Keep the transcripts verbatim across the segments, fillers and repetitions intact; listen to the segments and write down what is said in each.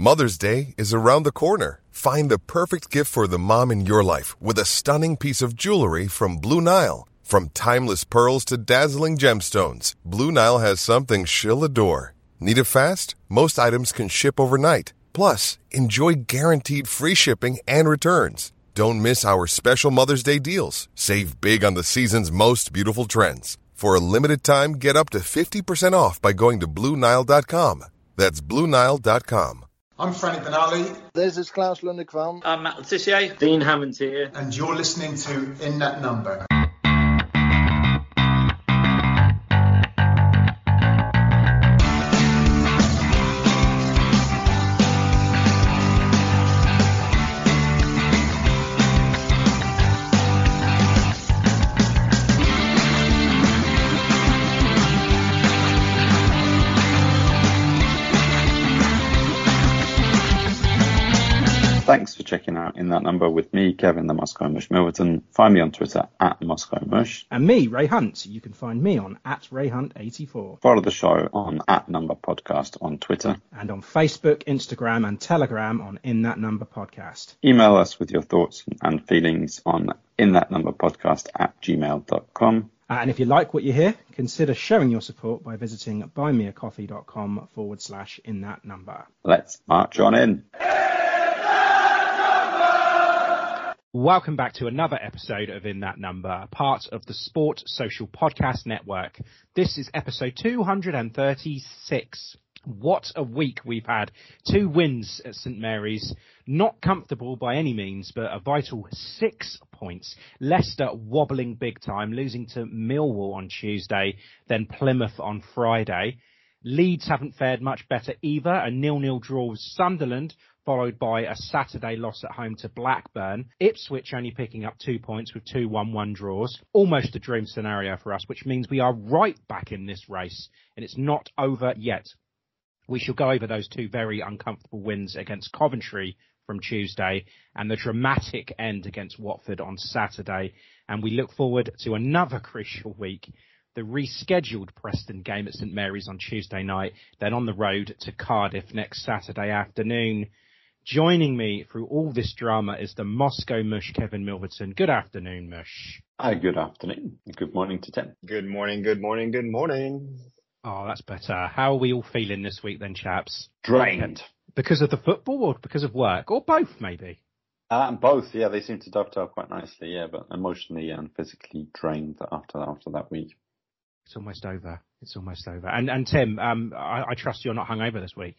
Mother's Day is around the corner. Find the perfect gift for the mom in your life with a stunning piece of jewelry from Blue Nile. From timeless pearls to dazzling gemstones, Blue Nile has something she'll adore. Need it fast? Most items can ship overnight. Plus, enjoy guaranteed free shipping and returns. Don't miss our special Mother's Day deals. Save big on the season's most beautiful trends. For a limited time, get up to fifty percent off by going to Blue Nile dot com. That's Blue Nile dot com. I'm Franny Benali. This is Klaus Lundekvam. I'm Matt Letitia. Dean Hammond here. And you're listening to In That Number. Thanks for checking out In That Number with me, Kevin the Moscow Mush Milverton. Find me on Twitter at Moscow Mush. And me, Ray Hunt. You can find me on at Ray Hunt eighty-four. Follow the show on at Number Podcast on Twitter. And on Facebook, Instagram and Telegram on In That Number Podcast. Email us with your thoughts and feelings on in that number podcast at gmail dot com. Uh, and if you like what you hear, consider showing your support by visiting buymeacoffee.com forward slash in that number. Let's march on in. Welcome back to another episode of In That Number, part of the Sport Social Podcast Network. This is episode two hundred thirty-six. What a week we've had. Two wins at St Mary's. Not comfortable by any means, but a vital six points. Leicester wobbling big time, losing to Millwall on Tuesday, then Plymouth on Friday. Leeds haven't fared much better either. A nil-nil draw with Sunderland, followed by a Saturday loss at home to Blackburn. Ipswich only picking up two points with two one-one draws. Almost a dream scenario for us, which means we are right back in this race, and it's not over yet. We shall go over those two very uncomfortable wins against Coventry from Tuesday and the dramatic end against Watford on Saturday. And we look forward to another crucial week, the rescheduled Preston game at St Mary's on Tuesday night, then on the road to Cardiff next Saturday afternoon. Joining me through all this drama is the Moscow Mush, Kevin Milverton. Good afternoon, Mush. Hi, good afternoon. Good morning to Tim. Good morning, good morning, good morning. Oh, that's better. How are we all feeling this week then, chaps? Drained. Because of the football or because of work? Or both, maybe? Uh, both, yeah. They seem to dovetail quite nicely, yeah. But emotionally and physically drained after after that week. It's almost over. It's almost over. And and Tim, um, I, I trust you're not hungover this week.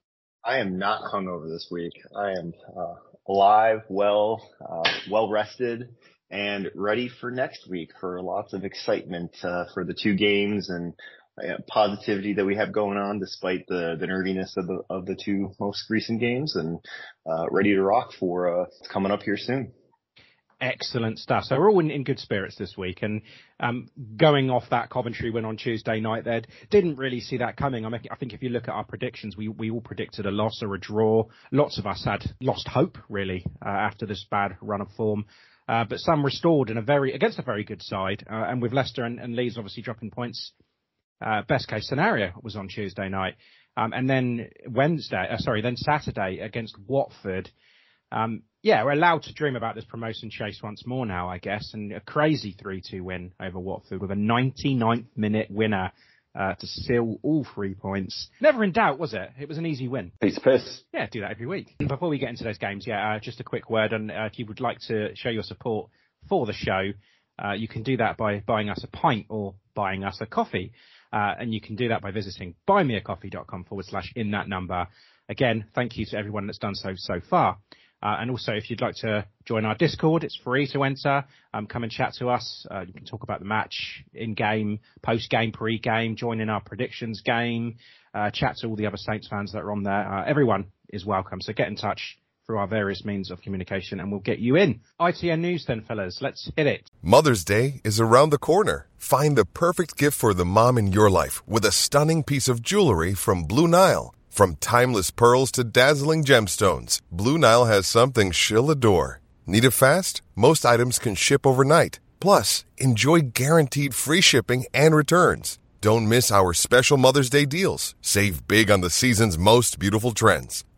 I am not hungover this week. I am uh, alive, well, uh, well rested, and ready for next week for lots of excitement uh, for the two games and uh, positivity that we have going on, despite the, the nerviness of the of the two most recent games, and uh, ready to rock for uh, coming up here soon. Excellent stuff. So we're all in, in good spirits this week, and um, going off that Coventry win on Tuesday night there, didn't really see that coming. I mean, I think if you look at our predictions, we, we all predicted a loss or a draw. Lots of us had lost hope, really, uh, after this bad run of form. Uh, but some restored in a very against a very good side, uh, and with Leicester and, and Leeds obviously dropping points. Uh, best case scenario was on Tuesday night, um, and then Wednesday, uh, sorry, then Saturday against Watford. Um, yeah, we're allowed to dream about this promotion chase once more now, I guess, and a crazy three two win over Watford with a ninety-ninth minute winner uh, to seal all three points. Never in doubt, was it? It was an easy win. Piece of piss. Yeah, do that every week. Before we get into those games, yeah, uh, just a quick word, and uh, if you would like to show your support for the show, uh, you can do that by buying us a pint or buying us a coffee. Uh, and you can do that by visiting buymeacoffee.com forward slash in that number. Again, thank you to everyone that's done so so far. Uh, and also, if you'd like to join our Discord, it's free to enter. Um, come and chat to us. Uh, you can talk about the match, in-game, post-game, pre-game, join in our predictions game, uh, chat to all the other Saints fans that are on there. Uh, everyone is welcome. So get in touch through our various means of communication and we'll get you in. I T N News then, fellas. Let's hit it. Mother's Day is around the corner. Find the perfect gift for the mom in your life with a stunning piece of jewelry from Blue Nile. From timeless pearls to dazzling gemstones, Blue Nile has something she'll adore. Need it fast? Most items can ship overnight. Plus, enjoy guaranteed free shipping and returns. Don't miss our special Mother's Day deals. Save big on the season's most beautiful trends.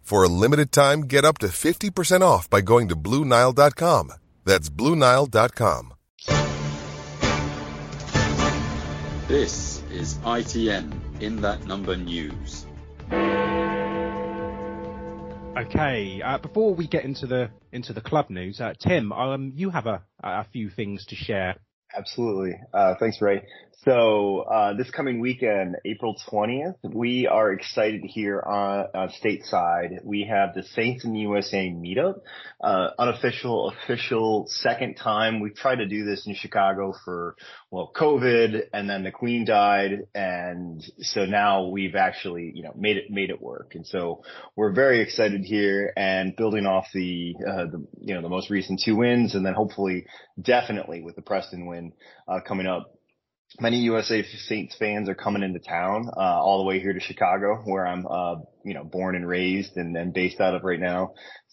For a limited time, get up to fifty percent off by going to Blue Nile dot com. That's Blue Nile dot com. This is I T N In That Number News. Okay, uh, before we get into the into the club news, uh, Tim, um, you have a a few things to share. Absolutely. Uh, thanks, Ray. So uh, this coming weekend, April twentieth, we are excited here on uh, stateside. We have the Saints in the U S A meetup, uh, unofficial, official second time. We've tried to do this in Chicago for, well, COVID, and then the Queen died, and so now we've actually, you know, made it made it work. And so we're very excited here, and building off the, uh, the you know, the most recent two wins, and then hopefully, definitely with the Preston win uh, coming up. Many U S A Saints fans are coming into town, uh, all the way here to Chicago, where I'm, uh, you know, born and raised and, and based out of right now.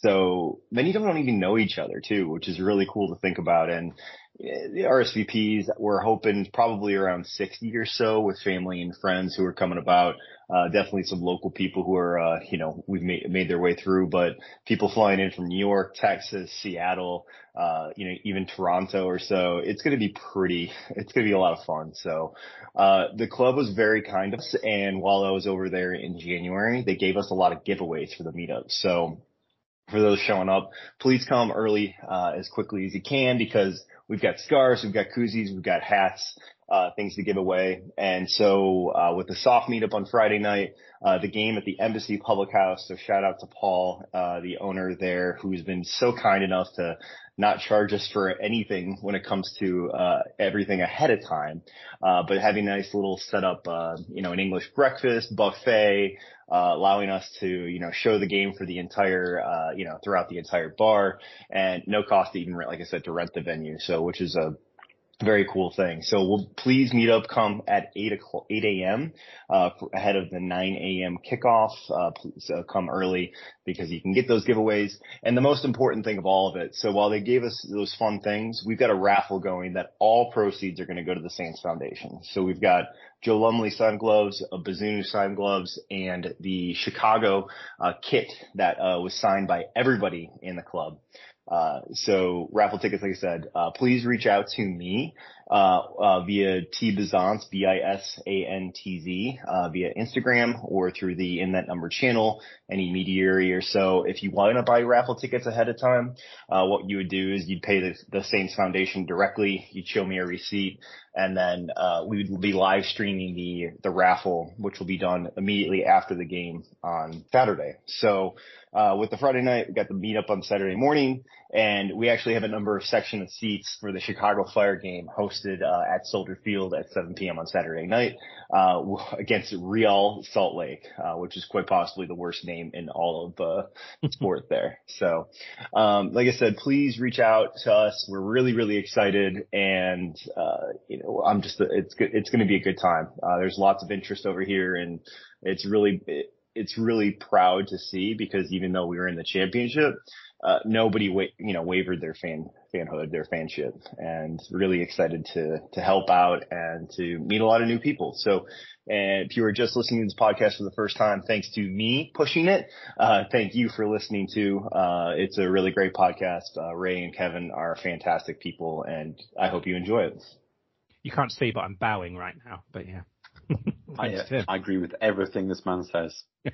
So many of them don't even know each other too, which is really cool to think about. And the R S V Ps, we're hoping probably around sixty or so with family and friends who are coming about. Uh, definitely some local people who are, uh, you know, we've made, made their way through, but people flying in from New York, Texas, Seattle, uh, you know, even Toronto or so. It's going to be pretty, it's going to be a lot of fun. So, uh, the club was very kind of us. And while I was over there in January, they gave us a lot of giveaways for the meetup. So for those showing up, please come early, uh, as quickly as you can, because we've got scarves, we've got koozies, we've got hats, uh, things to give away. And so, uh, with the soft meetup on Friday night, uh, the game at the Embassy Public House. So shout out to Paul, uh, the owner there, who's been so kind enough to not charge us for anything when it comes to, uh, everything ahead of time. Uh, but having a nice little setup, uh, you know, an English breakfast, buffet, uh, allowing us to, you know, show the game for the entire, uh, you know, throughout the entire bar, and no cost to even rent, like I said, to rent the venue. So, which is a very cool thing. So we'll please meet up, come at eight o'clock, eight a.m., uh, ahead of the nine a.m. kickoff. Uh, please uh, come early because you can get those giveaways. And the most important thing of all of it, so while they gave us those fun things, we've got a raffle going that all proceeds are going to go to the Saints Foundation. So we've got Joe Lumley signed gloves, a Bazunu signed gloves, and the Chicago uh, kit that uh, was signed by everybody in the club. Uh, so raffle tickets, like I said, uh, please reach out to me, uh, uh, via T Bizantz, B I S A N T Z, uh, via Instagram or through the In That Number channel, any mediary or so. If you want to buy raffle tickets ahead of time, uh, what you would do is you'd pay the, the Saints Foundation directly. You'd show me a receipt, and then, uh, we would be live streaming the, the raffle, which will be done immediately after the game on Saturday. So, uh, with the Friday night, we got the meetup on Saturday morning. And we actually have a number of section of seats for the Chicago Fire game hosted uh, at Soldier Field at seven p.m. on Saturday night uh, against Real Salt Lake, uh, which is quite possibly the worst name in all of uh, sport there. So, um, like I said, please reach out to us. We're really, really excited, and uh, you know, I'm just it's it's going to be a good time. Uh, there's lots of interest over here, and it's really it, it's really proud to see, because even though we were in the championship, Uh, nobody, wa- you know, wavered their fan, fanhood, their fanship, and really excited to, to help out and to meet a lot of new people. So, and if you were just listening to this podcast for the first time, thanks to me pushing it. Uh, thank you for listening to, uh, it's a really great podcast. Uh, Ray and Kevin are fantastic people, and I hope you enjoy it. You can't see, but I'm bowing right now, but yeah. I, uh, I agree with everything this man says.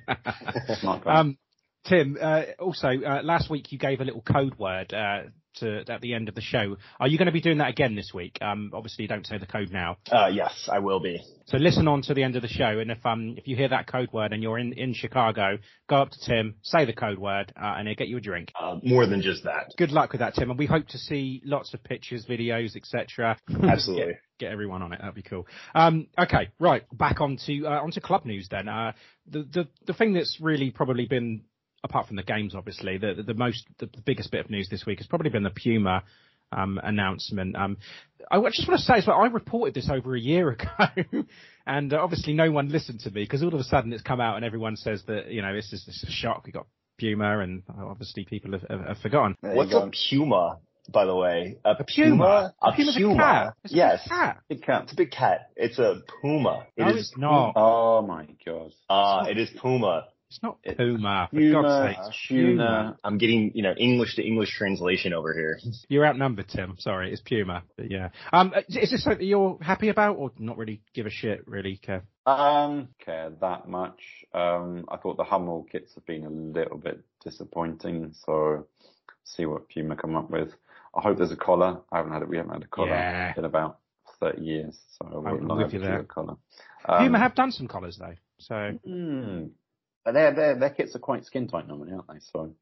um, Tim, uh, also, uh, last week you gave a little code word uh, to at the end of the show. Are you going to be doing that again this week? Um, obviously, don't say the code now. Uh, yes, I will be. So listen on to the end of the show, and if um if you hear that code word and you're in, in Chicago, go up to Tim, say the code word, uh, and he'll get you a drink. Uh, more than just that. Good luck with that, Tim, and we hope to see lots of pictures, videos, et cetera. Absolutely. get, get everyone on it. That'd be cool. Um, okay, right, back onto uh, onto club news then. Uh, the the the thing that's really probably been, apart from the games, obviously, the, the, the most, the, the biggest bit of news this week has probably been the Puma um, announcement. Um, I just want to say as well, I reported this over a year ago, and uh, obviously no one listened to me, because all of a sudden it's come out and everyone says that, you know, this is, this is a shock. We got Puma, and obviously people have, have, have forgotten. What's a Puma, by the way? A, a Puma? A, a Puma's Puma. a cat. It's yes. a cat. Big cat. It's a big cat. It's a Puma. It no, is it's not. Oh my God. Uh, it is Puma. It's not Puma. For Puma, God's sake. Puma. I'm getting, you know, English to English translation over here. You're outnumbered, Tim. Sorry, it's Puma. But yeah. Um, is this something you're happy about, or not really give a shit, really, Kev? Um, care that much. Um, I thought the Hummel kits have been a little bit disappointing, so see what Puma come up with. I hope there's a collar. I haven't had it. We haven't had a collar yeah. in about thirty years, so I would love to get a collar. Um, Puma um, have done some collars though, so. Mm, but their their their kits are quite skin tight normally, aren't they? So.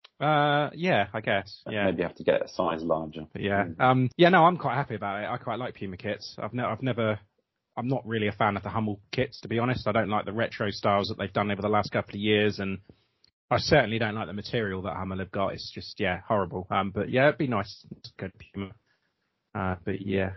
Uh, yeah, I guess. Yeah. Maybe you have to get a size larger. But yeah. Um, yeah, no, I'm quite happy about it. I quite like Puma kits. I've never, I've never, I'm not really a fan of the Hummel kits, to be honest. I don't like the retro styles that they've done over the last couple of years, and I certainly don't like the material that Hummel have got. It's just, yeah, horrible. Um, but yeah, it'd be nice to go to Puma. Uh, but yeah.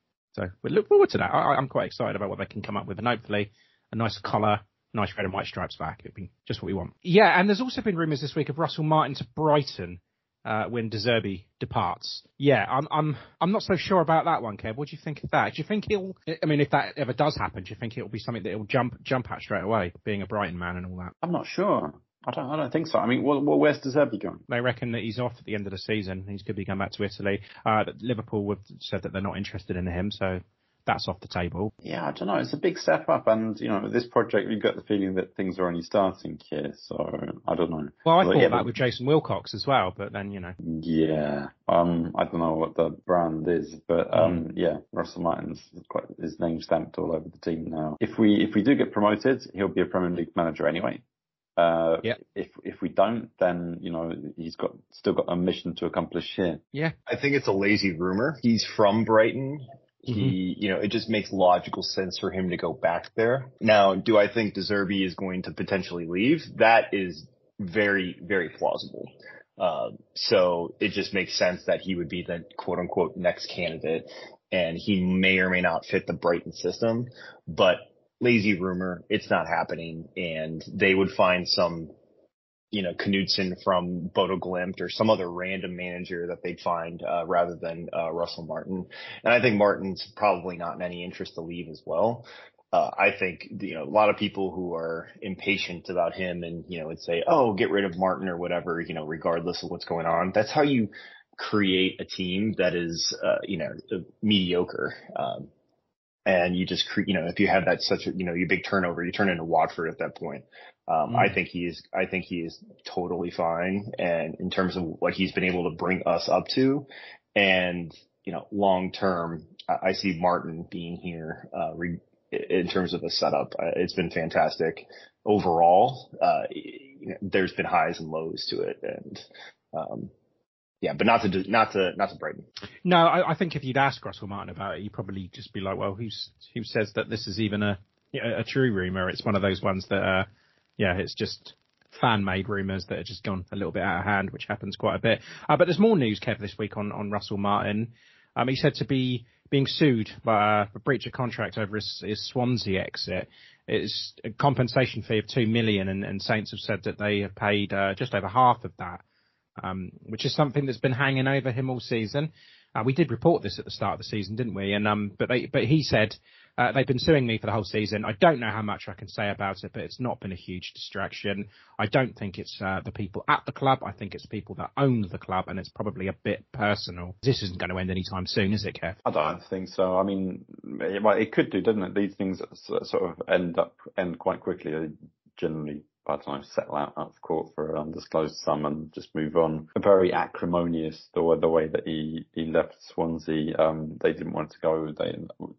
So we look forward to that. I, I'm quite excited about what they can come up with, and hopefully a nice collar, nice red and white stripes back. It'd be just what we want. Yeah, and there's also been rumours this week of Russell Martin to Brighton uh, when De Zerbi departs. Yeah, I'm I'm I'm not so sure about that one, Kev. What do you think of that? Do you think he'll? I mean, if that ever does happen, do you think it'll be something that he'll jump jump at straight away, being a Brighton man and all that? I'm not sure. I don't. I don't think so. I mean, well, well, where's De Zerbi going? They reckon that he's off at the end of the season. He's going to be going back to Italy. Uh, Liverpool have said that they're not interested in him, so that's off the table. Yeah, I don't know. It's a big step up, and you know, with this project, we've got the feeling that things are only starting here. So I don't know. Well, I but, thought yeah, that with Jason Wilcox as well, but then you know. Yeah. Um. I don't know what the brand is, but um. Mm. Yeah. Russell Martin's quite his name stamped all over the team now. If we if we do get promoted, he'll be a Premier League manager anyway. Uh, yep. If if we don't, then you know he's got still got a mission to accomplish here. Yeah. I think it's a lazy rumor. He's from Brighton. He, mm-hmm. you know, it just makes logical sense for him to go back there. Now, do I think De Zerbi is going to potentially leave? That is very, very plausible. Uh, so it just makes sense that he would be the quote unquote next candidate, and he may or may not fit the Brighton system, but lazy rumor, it's not happening, and they would find some, you know, Knudsen from Bodo Glimt or some other random manager that they'd find, uh, rather than, uh, Russell Martin. And I think Martin's probably not in any interest to leave as well. Uh, I think, you know, a lot of people who are impatient about him and, you know, would say, oh, get rid of Martin or whatever, you know, regardless of what's going on. That's how you create a team that is, uh, you know, mediocre. Um, And you just, you know, if you have that such a, you know, you big turnover, you turn into Watford at that point. Um, mm. I think he is, I think he is totally fine. And in terms of what he's been able to bring us up to, and, you know, long term, I, I see Martin being here, uh, re, in terms of the setup. Uh, it's been fantastic overall. Uh, you know, there's been highs and lows to it. And, um, Yeah, but not to not to not to Brighton. No, I, I think if you'd ask Russell Martin about it, he'd probably just be like, "Well, who's who says that this is even a you know, a true rumor? It's one of those ones that, uh, yeah, it's just fan-made rumors that have just gone a little bit out of hand, which happens quite a bit. Uh, but there's more news, Kev, this week on on Russell Martin. Um, he's said to be being sued by, uh, for breach of contract over his, his Swansea exit. It's a compensation fee of two million, and, and Saints have said that they have paid uh, just over half of that. Um, which is something that's been hanging over him all season. Uh, we did report this at the start of the season, didn't we? And um, but they, but he said uh, they've been suing me for the whole season. I don't know how much I can say about it, but it's not been a huge distraction. I don't think it's uh, the people at the club. I think it's people that own the club, and it's probably a bit personal. This isn't going to end anytime soon, is it, Kev? I don't think so. I mean, it, well, it could do, doesn't it? These things sort of end up end quite quickly. They generally, I don't know, settle out of court for an undisclosed sum and just move on. Very acrimonious, the way, the way that he, he left Swansea. Um, they didn't want to go. They,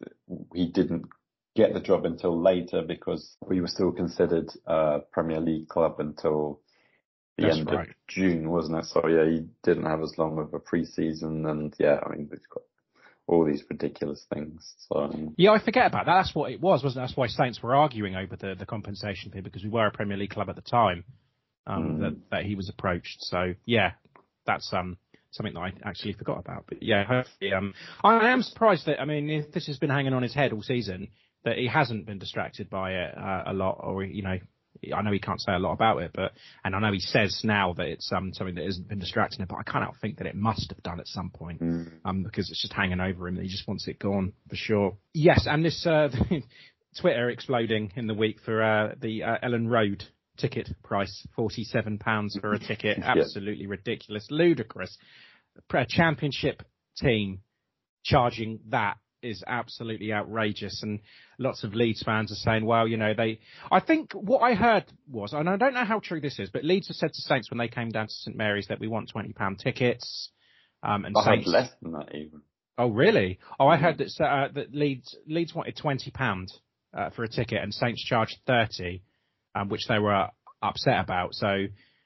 he didn't get the job until later because we were still considered a Premier League club until the That's end right. of June, wasn't it? So yeah, he didn't have as long of a pre-season, and yeah, I mean, it's got all these ridiculous things. So yeah, I forget about that. That's what it was, wasn't it? That's why Saints were arguing over the, the compensation fee, because we were a Premier League club at the time um, mm. that, that he was approached. So yeah, that's um something that I actually forgot about. But yeah, hopefully, um, I am surprised that, I mean, if this has been hanging on his head all season, that he hasn't been distracted by it uh, a lot, or, you know, I know he can't say a lot about it, but, and I know he says now that it's um, something that hasn't been distracting him, but I can't help think that it must have done at some point, mm. um, because it's just hanging over him. He just wants it gone for sure. Yes, and this uh, Twitter exploding in the week for uh, the uh, Ellen Road ticket price, forty-seven pounds for a ticket. Absolutely yeah. ridiculous, ludicrous. A championship team charging that is absolutely outrageous. And lots of Leeds fans are saying, well, you know, they, I think what I heard was, and I don't know how true this is, but Leeds have said to Saints when they came down to St Mary's that we want twenty pound tickets. Um, and I Saints, heard less than that even. Oh, really? Oh, I heard that, uh, that Leeds, Leeds wanted twenty pounds uh, for a ticket and Saints charged thirty, um, which they were upset about. So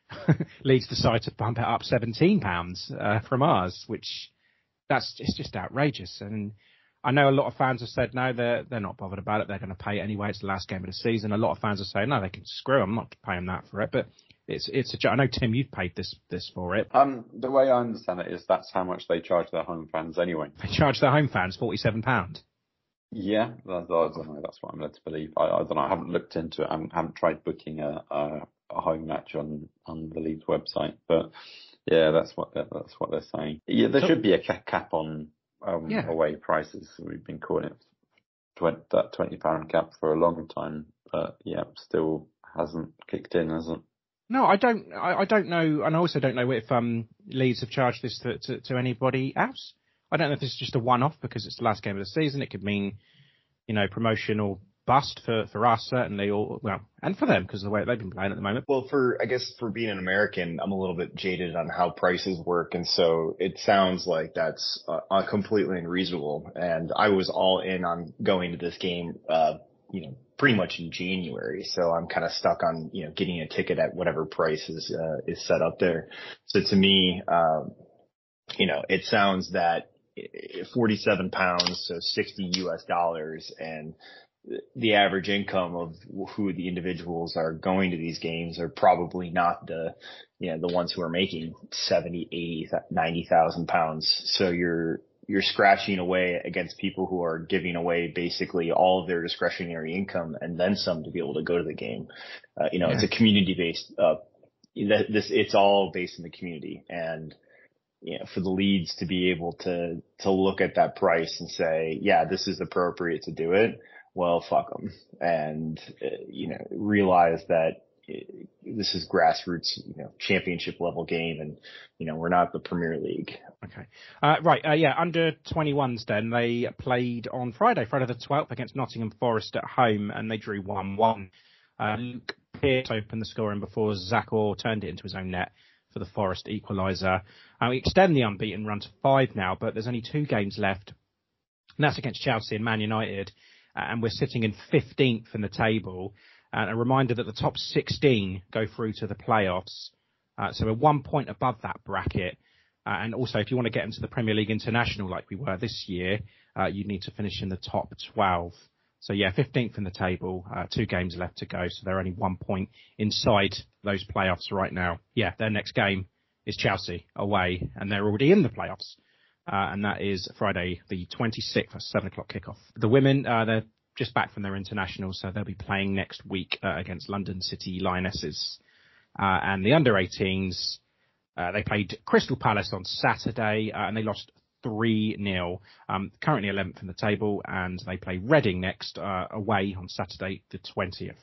Leeds decided to bump it up seventeen pounds uh, from ours, which that's it's just outrageous. And I know a lot of fans have said, no, they're, they're not bothered about it. They're going to pay it anyway. It's the last game of the season. A lot of fans are saying, no, they can screw them. I'm not paying that for it. But it's, it's a, I know, Tim, you've paid this, this for it. Um, the way I understand it is that's how much they charge their home fans anyway. They charge their home fans forty-seven pounds. Yeah, that's, I don't know. That's what I'm led to believe. I, I don't know. I haven't looked into it. I haven't, haven't tried booking a, a, a home match on, on the Leeds website. But yeah, that's what they're, that's what they're saying. Yeah, there so, should be a cap on Um, yeah. away prices. We've been calling it twenty, that twenty pound cap for a long time, but yeah, still hasn't kicked in, has it? No, I don't. I, I don't know, and I also don't know if um, Leeds have charged this to, to, to anybody else. I don't know if this is just a one-off because it's the last game of the season. It could mean, you know, promotion or bust for, for us certainly, or well, and for them because of the way they've been playing at the moment. Well, for I guess for being an American, I'm a little bit jaded on how prices work, and so it sounds like that's uh, completely unreasonable. And I was all in on going to this game, uh, you know, pretty much in January, so I'm kind of stuck on you know getting a ticket at whatever price is uh, is set up there. So to me, um, you know, it sounds that forty-seven pounds, so sixty U S dollars, and the average income of who the individuals are going to these games are probably not the, you know, the ones who are making seventy, eighty, ninety thousand pounds. So you're, you're scratching away against people who are giving away basically all of their discretionary income and then some to be able to go to the game. Uh, you know, yeah. It's a community based, uh, this, it's all based in the community. And, you know, for the Leeds to be able to, to look at that price and say, yeah, this is appropriate to do it. Well, fuck them, and uh, you know, realize that it, this is grassroots, you know, championship level game, and you know, we're not the Premier League. Okay, uh, right, uh, yeah, under twenty-ones. Then they played on Friday, Friday the twelfth, against Nottingham Forest at home, and they drew one one. Uh, Luke Pearce opened the scoring before Zach Orr turned it into his own net for the Forest equaliser. Uh, we extend the unbeaten run to five now, but there's only two games left, and that's against Chelsea and Man United. Uh, and we're sitting in fifteenth in the table. And a reminder that the top sixteen go through to the playoffs. Uh, so we're one point above that bracket. Uh, and also, if you want to get into the Premier League International like we were this year, uh, you need to finish in the top twelve. So yeah, fifteenth in the table, uh, two games left to go. So they're only one point inside those playoffs right now. Yeah, their next game is Chelsea away, and they're already in the playoffs. Uh, and that is Friday the twenty-sixth, seven o'clock kickoff. The women, uh, they're just back from their international, so they'll be playing next week uh, against London City Lionesses. Uh, and the under eighteens, uh, they played Crystal Palace on Saturday, uh, and they lost three nil. Um, currently eleventh in the table, and they play Reading next uh, away on Saturday the twentieth.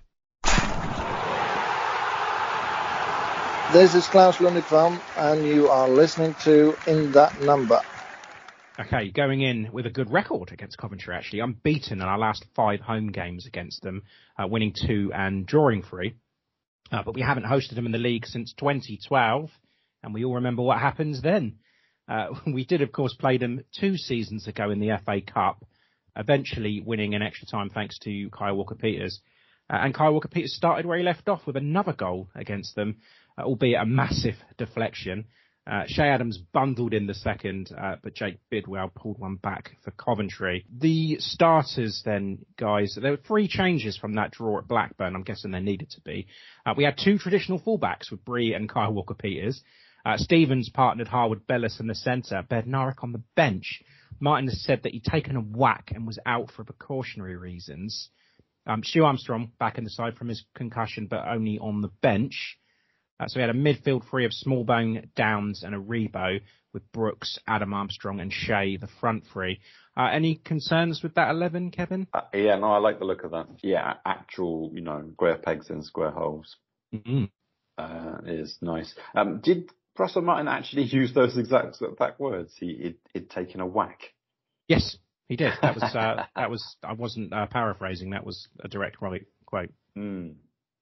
This is Klaus Lundekvam, and you are listening to In That Number. Okay, going in with a good record against Coventry, actually. Unbeaten in our last five home games against them, uh, winning two and drawing three. Uh, but we haven't hosted them in the league since twenty twelve, and we all remember what happens then. Uh, we did, of course, play them two seasons ago in the F A Cup, eventually winning in extra time thanks to Kyle Walker-Peters. Uh, and Kyle Walker-Peters started where he left off with another goal against them, uh, albeit a massive deflection. Uh, Shay Adams bundled in the second, uh, but Jake Bidwell pulled one back for Coventry. The starters then, guys, there were three changes from that draw at Blackburn. I'm guessing there needed to be. Uh, we had two traditional fullbacks with Bree and Kyle Walker-Peters. Uh, Stevens partnered Harwood Bellis in the centre, Bednarek on the bench. Martin has said that he'd taken a whack and was out for precautionary reasons. Um, Stu Armstrong back in the side from his concussion, but only on the bench. Uh, so we had a midfield three of Smallbone, Downs and Aribo, with Brooks, Adam Armstrong and Shea, the front three. Uh, any concerns with that eleven, Kevin? Uh, yeah, no, I like the look of that. Yeah, actual, you know, square pegs in square holes. Mm-hmm. uh, is nice. Um, did Russell Martin actually use those exact exact words? He he'd, he'd taken a whack. Yes, he did. That was uh, that was. I wasn't uh, paraphrasing. That was a direct quote. quote. Mm.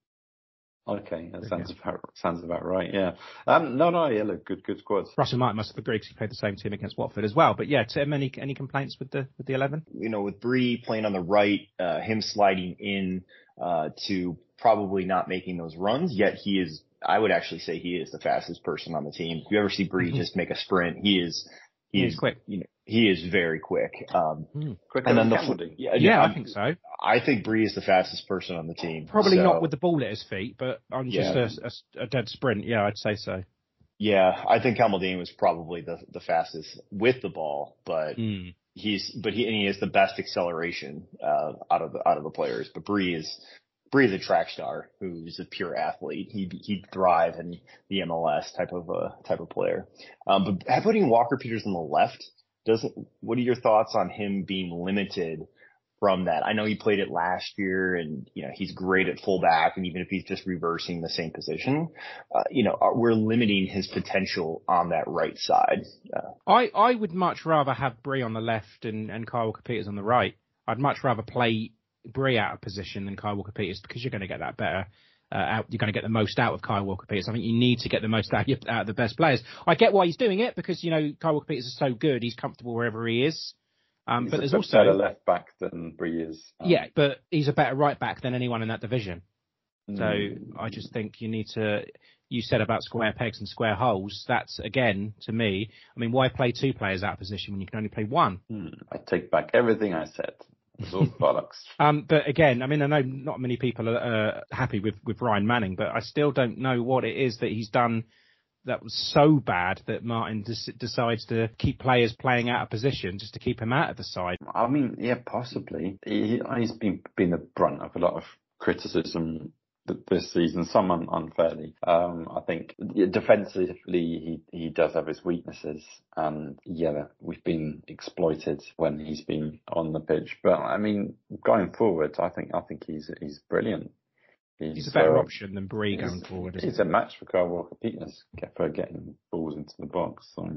Okay, that sounds about sounds about right. Yeah. Um, no, no, yeah, look, good, good squads. Russell Martin must have agreed because he played the same team against Watford as well. But yeah, Tim, any any complaints with the with the eleven? You know, with Bree playing on the right, uh, him sliding in uh, to probably not making those runs, yet he is. I would actually say he is the fastest person on the team. If you ever see Bree mm-hmm. just make a sprint, he is. He He's is quick. You know, he is very quick. Um, mm. Quicker and than then the the yeah, yeah I think so. I think Bree is the fastest person on the team. Probably so. not with the ball at his feet, but on Yeah. just a, a, a dead sprint. Yeah, I'd say so. Yeah, I think Kamaldeen was probably the the fastest with the ball, but mm. he's but he and he has the best acceleration uh, out of the out of the players. But Bree is. Bree is a track star who's a pure athlete. He he'd thrive in the M L S type of uh, type of player. Um, but putting Walker Peters on the left doesn't. What are your thoughts on him being limited from that? I know he played it last year, and you know he's great at fullback, and even if he's just reversing the same position, uh, you know we're limiting his potential on that right side. Uh, I I would much rather have Bree on the left and and Kyle Walker Peters on the right. I'd much rather play Bree out of position than Kyle Walker Peters because you're going to get that better. Uh, out, you're going to get the most out of Kyle Walker Peters. I think you need to get the most out of, out of the best players. I get why he's doing it because you know Kyle Walker Peters is so good. He's comfortable wherever he is. Um, he's but a there's bit also better left back than Bree is. Um, yeah, but he's a better right back than anyone in that division. Mm. So I just think you need to. You said about square pegs and square holes. That's again to me. I mean, why play two players out of position when you can only play one? Mm. I take back everything I said. It's all bollocks. Um, but again, I mean, I know not many people are uh, happy with, with Ryan Manning, but I still don't know what it is that he's done that was so bad that Martin des- decides to keep players playing out of position just to keep him out of the side. I mean, yeah, possibly. He, he's been been the brunt of a lot of criticism this season, some un- unfairly. Um, I think defensively he, he does have his weaknesses, and yeah, we've been exploited when he's been on the pitch. But I mean, going forward, I think I think he's he's brilliant. He's, he's a better uh, option than Bree going forward. He's a match for Kyle Walker Peters for getting balls into the box. So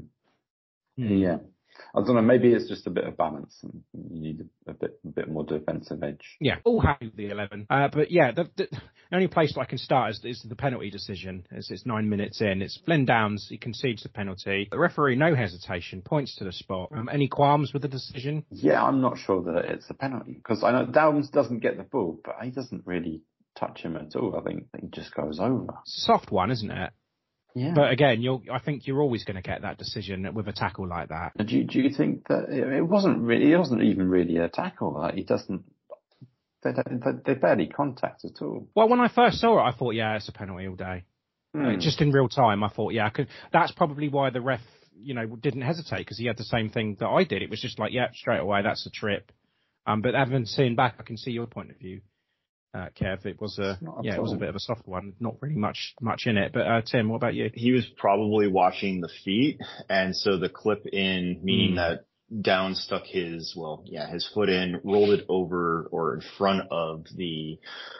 mm. yeah. I don't know, maybe it's just a bit of balance and you need a, a bit a bit more defensive edge. Yeah, all happy with the eleven. Uh, but yeah, the, the, the only place that I can start is, is the penalty decision. It's, it's nine minutes in. It's Flynn Downs. He concedes the penalty. The referee, no hesitation, points to the spot. Um, any qualms with the decision? Yeah, I'm not sure that it's a penalty because I know Downs doesn't get the ball, but he doesn't really touch him at all. I think he just goes over. Soft one, isn't it? Yeah. But again, you're, I think you're always going to get that decision with a tackle like that. Do you, do you think that it wasn't really, it wasn't even really a tackle? Like he doesn't, they, they barely contact at all. Well, when I first saw it, I thought, yeah, it's a penalty all day. Mm. Uh, just in real time, I thought, yeah, I could. That's probably why the ref, you know, didn't hesitate because he had the same thing that I did. It was just like, yeah, straight away, that's a trip. Um, but having seen back, I can see your point of view. Uh, Kev, it was a yeah, it was a bit of a soft one, not really much much in it. But uh, Tim, what about you? He was probably watching the feet, and so the clip in, meaning mm. that Downs stuck his well, yeah, his foot in, rolled it over or in front of the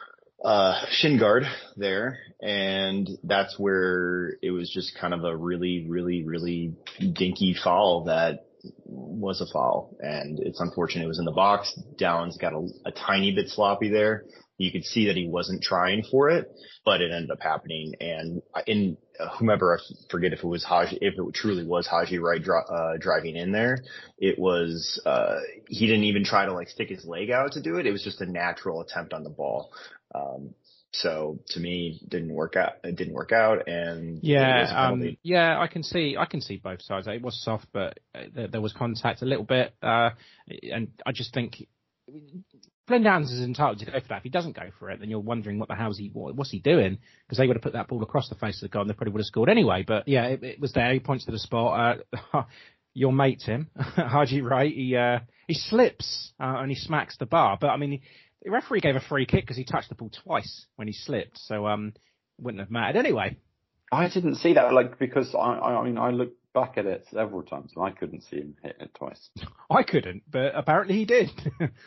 uh shin guard there, and that's where it was just kind of a really, really, really dinky foul that was a foul, and it's unfortunate it was in the box. Downs got a, a tiny bit sloppy there. You could see that he wasn't trying for it, but it ended up happening. And in uh, whomever, I forget if it was Haji, if it truly was Haji Wright dri- uh, driving in there, it was, uh, he didn't even try to like stick his leg out to do it. It was just a natural attempt on the ball. Um, so to me, it didn't work out. It didn't work out. And yeah, um, yeah, I can see, I can see both sides. It was soft, but there, there was contact a little bit. Uh, and I just think, Flynn Downs is entitled to go for that. If he doesn't go for it, then you're wondering what the hell's he, what, what's he doing? Because they would have put that ball across the face of the goal and they probably would have scored anyway. But yeah, it, it was there. He points to the spot. Uh, your mate, Tim, Haji Wright, he, uh, he slips, uh, and he smacks the bar. But I mean, he, the referee gave a free kick because he touched the ball twice when he slipped. So, um, it wouldn't have mattered anyway. I didn't see that, like, because I, I, I mean, I looked back at it several times, and I couldn't see him hit it twice. I couldn't, but apparently he did.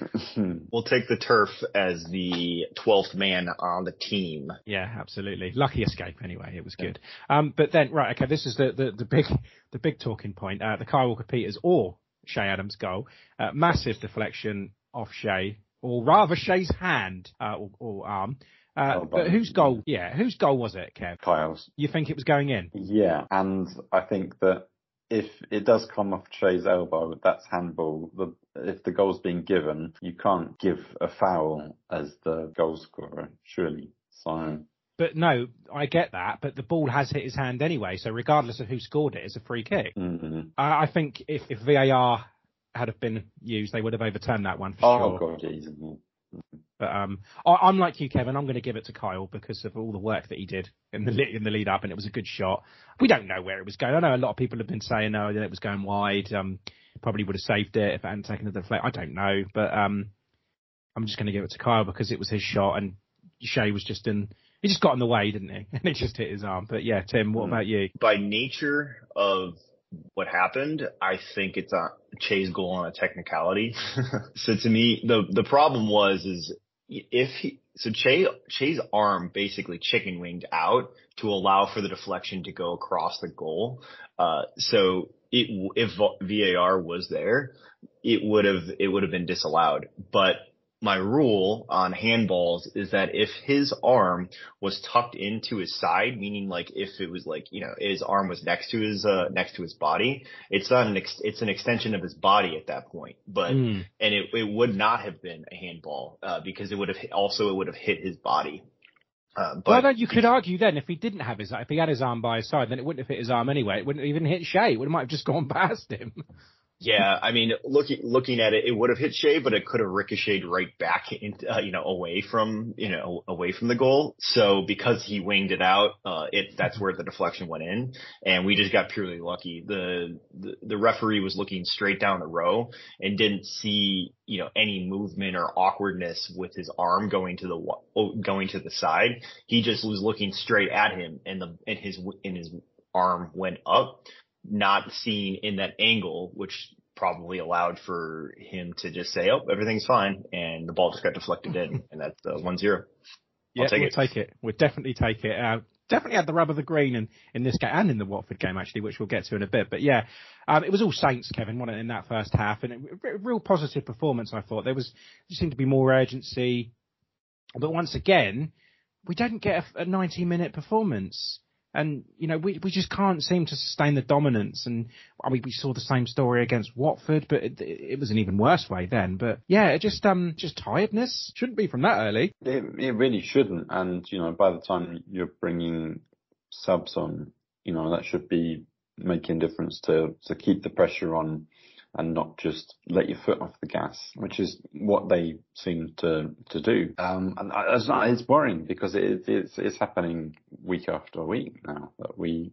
We'll take the turf as the twelfth man on the team. Yeah, absolutely. Lucky escape anyway. It was good. Um, but then, right, okay, this is the, the, the big the big talking point. Uh, the Kyle Walker-Peters or Che Adams goal. Uh, massive deflection off Shea, or rather Shea's hand uh, or, or arm. Uh, oh, but whose goal? Yeah, whose goal was it, Kev? Kyle's. You think it was going in? Yeah, and I think that if it does come off Shea's elbow, that's handball. The, if the goal's being given, you can't give a foul as the goal scorer, surely. So. But no, I get that, but the ball has hit his hand anyway, so regardless of who scored it, it's a free kick. Mm-hmm. I, I think if, if V A R had have been used, they would have overturned that one for oh, sure. Oh, God, yeah, easily. But um, I, I'm like you, Kevin. I'm going to give it to Kyle because of all the work that he did in the in the lead up, and it was a good shot. We don't know where it was going. I know a lot of people have been saying, "No, that it was going wide." Um, probably would have saved it if it hadn't taken the deflect. I don't know, but um, I'm just going to give it to Kyle because it was his shot, and Shea was just in. He just got in the way, didn't he? And it just hit his arm. But yeah, Tim, what mm. about you? By nature of what happened, I think it's a Che's goal on a technicality. So to me, the the problem was is if he so Che Che's arm basically chicken winged out to allow for the deflection to go across the goal. Uh, so it if V A R was there, it would have it would have been disallowed. But my rule on handballs is that if his arm was tucked into his side, meaning like if it was like, you know, his arm was next to his, uh, next to his body, it's not an, ex- it's an extension of his body at that point. But, mm. and it, it would not have been a handball, uh, because it would have hit, also it would have hit his body. Uh, but well, then you could argue then if he didn't have his, if he had his arm by his side, then it wouldn't have hit his arm anyway. It wouldn't have even hit Shea. It might have just gone past him. Yeah, I mean, looking looking at it, it would have hit Shea, but it could have ricocheted right back, in, uh, you know, away from, you know, away from the goal. So because he winged it out, uh, it that's where the deflection went in, and we just got purely lucky. The the, the referee was looking straight down the row and didn't see, you know, any movement or awkwardness with his arm going to the going to the side. He just was looking straight at him, and the and his and his arm went up, not seen in that angle, which probably allowed for him to just say, oh, everything's fine. And the ball just got deflected in, and that's uh, one zero. Yeah, take we'll it. take it. We'll definitely take it. Uh, definitely had the rub of the green in, in this game and in the Watford game, actually, which we'll get to in a bit. But yeah, um, it was all Saints, Kevin, wasn't it, in that first half? And it, a real positive performance, I thought. There was, there seemed to be more urgency. But once again, we don't get a, a ninety minute performance. And, you know, we we just can't seem to sustain the dominance. And, I mean, we saw the same story against Watford, but it, it was an even worse way then. But, yeah, it just um just tiredness. Shouldn't be from that early. It, it really shouldn't. And, you know, by the time you're bringing subs on, you know, that should be making a difference to, to keep the pressure on and not just let your foot off the gas, which is what they seem to to do. Um, and it's, not, it's worrying because it, it's, it's happening week after week now that we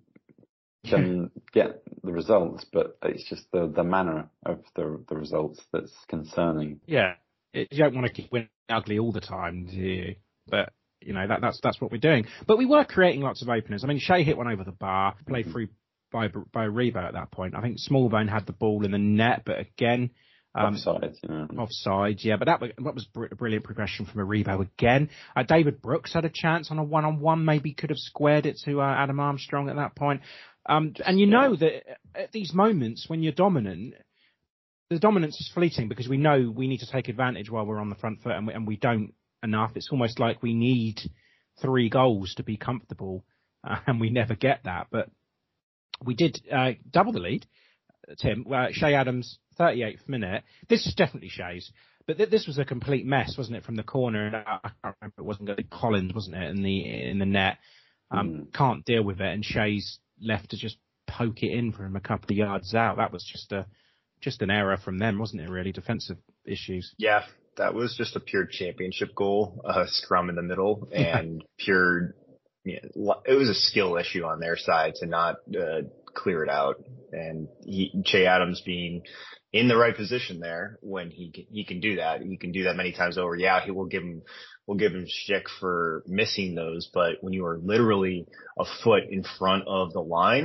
can get the results, but it's just the, the manner of the the results that's concerning. Yeah, it, you don't want to keep winning ugly all the time, do you? But, you know, that, that's that's what we're doing. But we were creating lots of openers. I mean, Shea hit one over the bar, played mm-hmm. through by by Rebo at that point. I think Smallbone had the ball in the net, but again, um, offside. Yeah. Offside, yeah. But that was, that was a brilliant progression from Rebo again. Uh, David Brooks had a chance on a one-on-one, maybe could have squared it to uh, Adam Armstrong at that point. Um, and you know that at these moments when you're dominant, the dominance is fleeting because we know we need to take advantage while we're on the front foot, and we, and we don't enough. It's almost like we need three goals to be comfortable, uh, and we never get that. But we did uh, double the lead, Tim. Uh, Che Adams, thirty-eighth minute. This is definitely Shea's, but th- this was a complete mess, wasn't it, from the corner? And I can't remember, it wasn't going to be Collins, wasn't it, in the in the net? Um, mm. Can't deal with it, and Shea's left to just poke it in for him a couple of yards out. That was just a just an error from them, wasn't it? Really, defensive issues. Yeah, that was just a pure championship goal, a scrum in the middle, and pure. Yeah, it was a skill issue on their side to not uh, clear it out, and he, Che Adams being in the right position there when he he can do that. He can do that many times over. Yeah, he will give him we'll give him shtick for missing those, but when you are literally a foot in front of the line,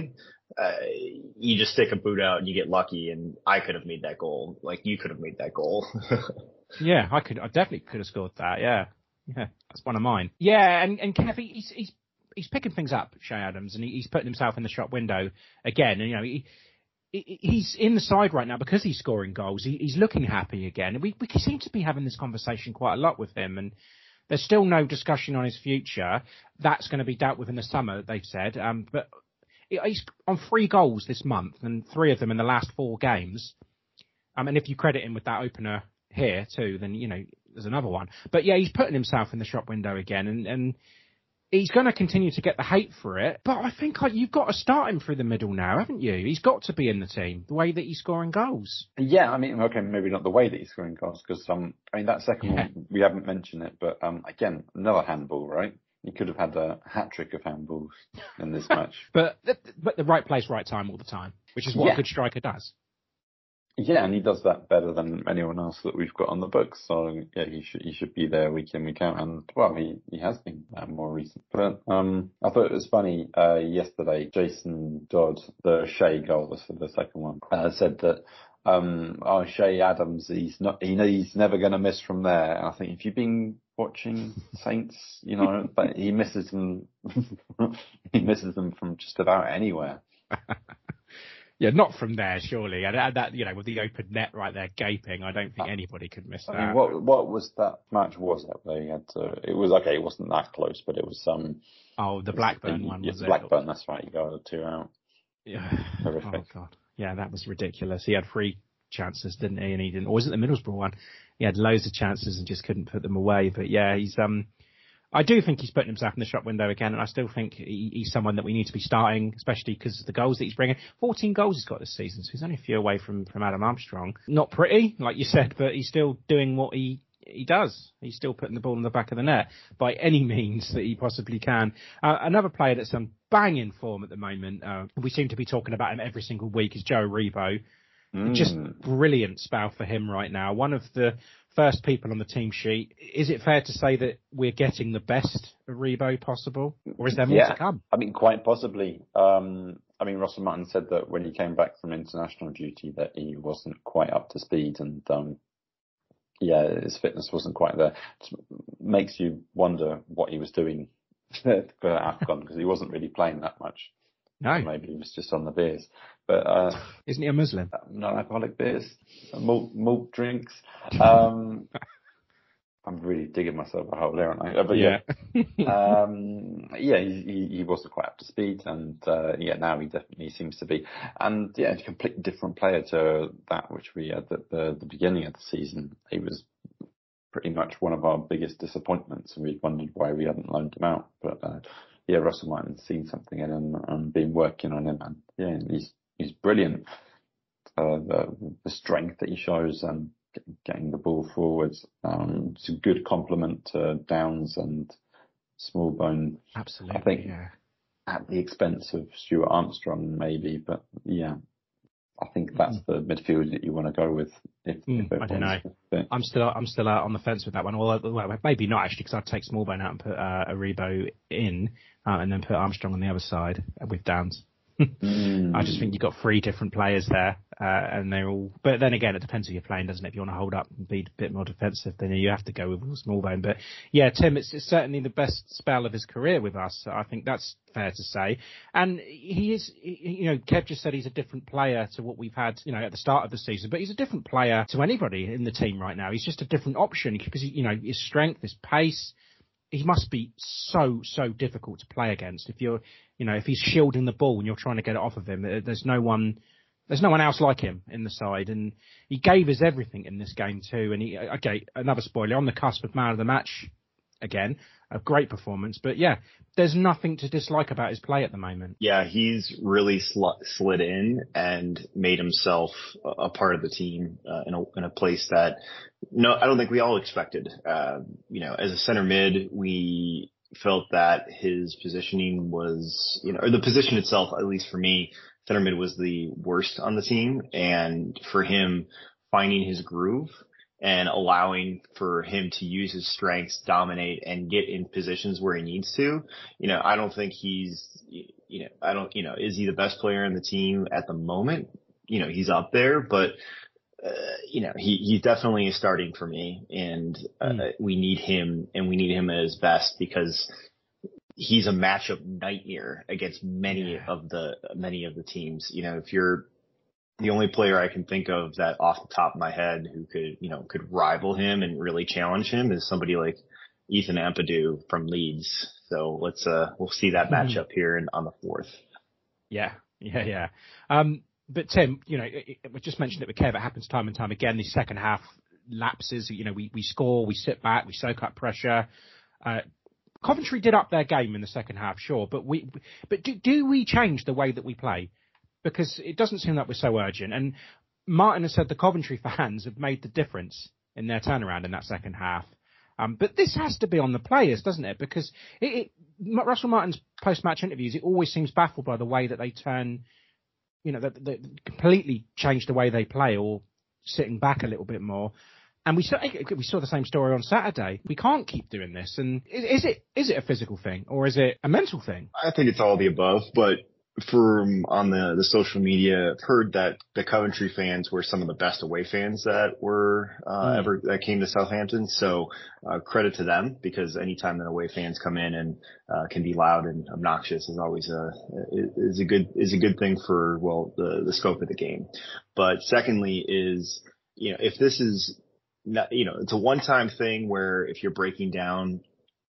uh, you just stick a boot out and you get lucky. And I could have made that goal. Like you could have made that goal. Yeah, I could. I definitely could have scored that. Yeah, yeah, that's one of mine. Yeah, and and Kev, he's he's he's picking things up, Che Adams, and he, he's putting himself in the shop window again. And you know, he, he he's in the side right now because he's scoring goals. He, he's looking happy again. We we seem to be having this conversation quite a lot with him, and there's still no discussion on his future. That's going to be dealt with in the summer, they've said. Um, but he's on three goals this month, and three of them in the last four games. Um, and if you credit him with that opener here too, then, you know, there's another one. But yeah, he's putting himself in the shop window again, and, and he's going to continue to get the hate for it. But I think like, you've got to start him through the middle now, haven't you? He's got to be in the team, the way that he's scoring goals. Yeah, I mean, okay, maybe not the way that he's scoring goals, because, um, I mean, that second yeah. one, we haven't mentioned it, but, um, again, another handball, right? He could have had a hat-trick of handballs in this match. but, but the right place, right time all the time, which is what yeah. a good striker does. Yeah, and he does that better than anyone else that we've got on the books. So yeah, he should he should be there week in, week out, and well, he, he has been uh, more recent. But um, I thought it was funny uh, yesterday. Jason Dodd, the Shea goal was for the second one, uh, said that um, oh Che Adams, he's not he he's never going to miss from there. And I think if you've been watching Saints, you know, but he misses them. he misses them from just about anywhere. Yeah, not from there, surely. And that, you know, with the open net right there gaping, I don't think anybody could miss that. I mean, what what was that match? Was it where he had to? It was okay. It wasn't that close, but it was some. Um, oh, the Blackburn one. Yeah, was Blackburn. It? That's right. He got two out. Yeah. Horrific. Oh God. Yeah, that was ridiculous. He had three chances, didn't he? And he didn't. Or was it the Middlesbrough one? He had loads of chances and just couldn't put them away. But yeah, he's um. I do think he's putting himself in the shop window again, and I still think he, he's someone that we need to be starting, especially because of the goals that he's bringing. fourteen goals he's got this season, so he's only a few away from, from Adam Armstrong. Not pretty, like you said, but he's still doing what he, he does. He's still putting the ball in the back of the net by any means that he possibly can. Uh, another player that's on banging form at the moment, uh, we seem to be talking about him every single week, is Joe Aribo. Mm. Just brilliant spell for him right now. One of the first people on the team sheet. Is it fair to say that we're getting the best Aribo possible, or is there more yeah, to come? I mean, quite possibly. Um, I mean, Russell Martin said that when he came back from international duty that he wasn't quite up to speed, and um, yeah, his fitness wasn't quite there. It makes you wonder what he was doing for AFCON, because he wasn't really playing that much. No. Maybe he was just on the beers. But uh, isn't he a Muslim? Non-alcoholic beers, malt, malt drinks. Um, I'm really digging myself a hole there, aren't I? But yeah, yeah, um, yeah he, he, he wasn't quite up to speed, and uh, yeah, now he definitely seems to be. And yeah, a completely different player to that which we had at the, the beginning of the season. He was pretty much one of our biggest disappointments, and we wondered why we hadn't loaned him out. But uh, yeah, Russell Martin's seen something in him and been working on him, and yeah, he's he's brilliant. Uh, the, the strength that he shows and getting the ball forwards, um, it's a good compliment to Downs and Smallbone. Absolutely, I think yeah. At the expense of Stuart Armstrong, maybe, but yeah, I think that's mm. the midfield that you want to go with. If, mm, if I don't know. Fit. I'm still I'm still out on the fence with that one. Although, well, maybe not actually, because I'd take Smallbone out and put uh, Aribo in, uh, and then put Armstrong on the other side with Downs. mm. I just think you've got three different players there, uh, and they're all. But then again, it depends who you're playing, doesn't it? If you want to hold up and be a bit more defensive, then you have to go with Smallbone. But yeah, Tim, it's, it's certainly the best spell of his career with us. I think that's fair to say. And he is, you know, Kev just said he's a different player to what we've had, you know, at the start of the season. But he's a different player to anybody in the team right now. He's just a different option because, you know, his strength, his pace. He must be so, so difficult to play against. If you're, you know, if he's shielding the ball and you're trying to get it off of him, there's no one, there's no one else like him in the side. And he gave us everything in this game too. And he, okay, another spoiler, on the cusp of man of the match again, a great performance. But yeah, there's nothing to dislike about his play at the moment. Yeah, he's really sl- slid in and made himself a, a part of the team uh, in a in a place that no, I don't think we all expected. Uh, you know, as a center mid, we felt that his positioning was, you know, or the position itself, at least for me, center mid was the worst on the team, and for him finding his groove and allowing for him to use his strengths, dominate, and get in positions where he needs to. You know, I don't think he's, you know, I don't, you know, is he the best player in the team at the moment? You know, he's up there, but, uh, you know, he, he's definitely starting for me, and uh, mm. we need him, and we need him at his best because he's a matchup nightmare against many yeah. of the, many of the teams. You know, if you're, the only player I can think of that off the top of my head who could, you know, could rival him and really challenge him is somebody like Ethan Ampadu from Leeds. So let's, uh, we'll see that matchup mm. here in, on the fourth. Yeah. Yeah. Yeah. Um, but Tim, you know, it, it, we just mentioned it with Kev. It happens time and time again. These second half lapses, you know, we, we score, we sit back, we soak up pressure. Uh, Coventry did up their game in the second half, sure, but we, but do, do we change the way that we play? Because it doesn't seem like we're so urgent. And Martin has said the Coventry fans have made the difference in their turnaround in that second half. Um, but this has to be on the players, doesn't it? Because it, it, Russell Martin's post-match interviews, it always seems baffled by the way that they turn, you know, that they completely change the way they play or sitting back a little bit more. And we saw, we saw the same story on Saturday. We can't keep doing this. And is it is it a physical thing or is it a mental thing? I think it's all the above, but from on the, the social media, I've heard that the Coventry fans were some of the best away fans that were uh, mm. ever that came to Southampton. So uh, credit to them, because anytime that away fans come in and uh, can be loud and obnoxious is always a is a good is a good thing for well the the scope of the game. But secondly is, you know, if this is not, you know, it's a one time thing where if you're breaking down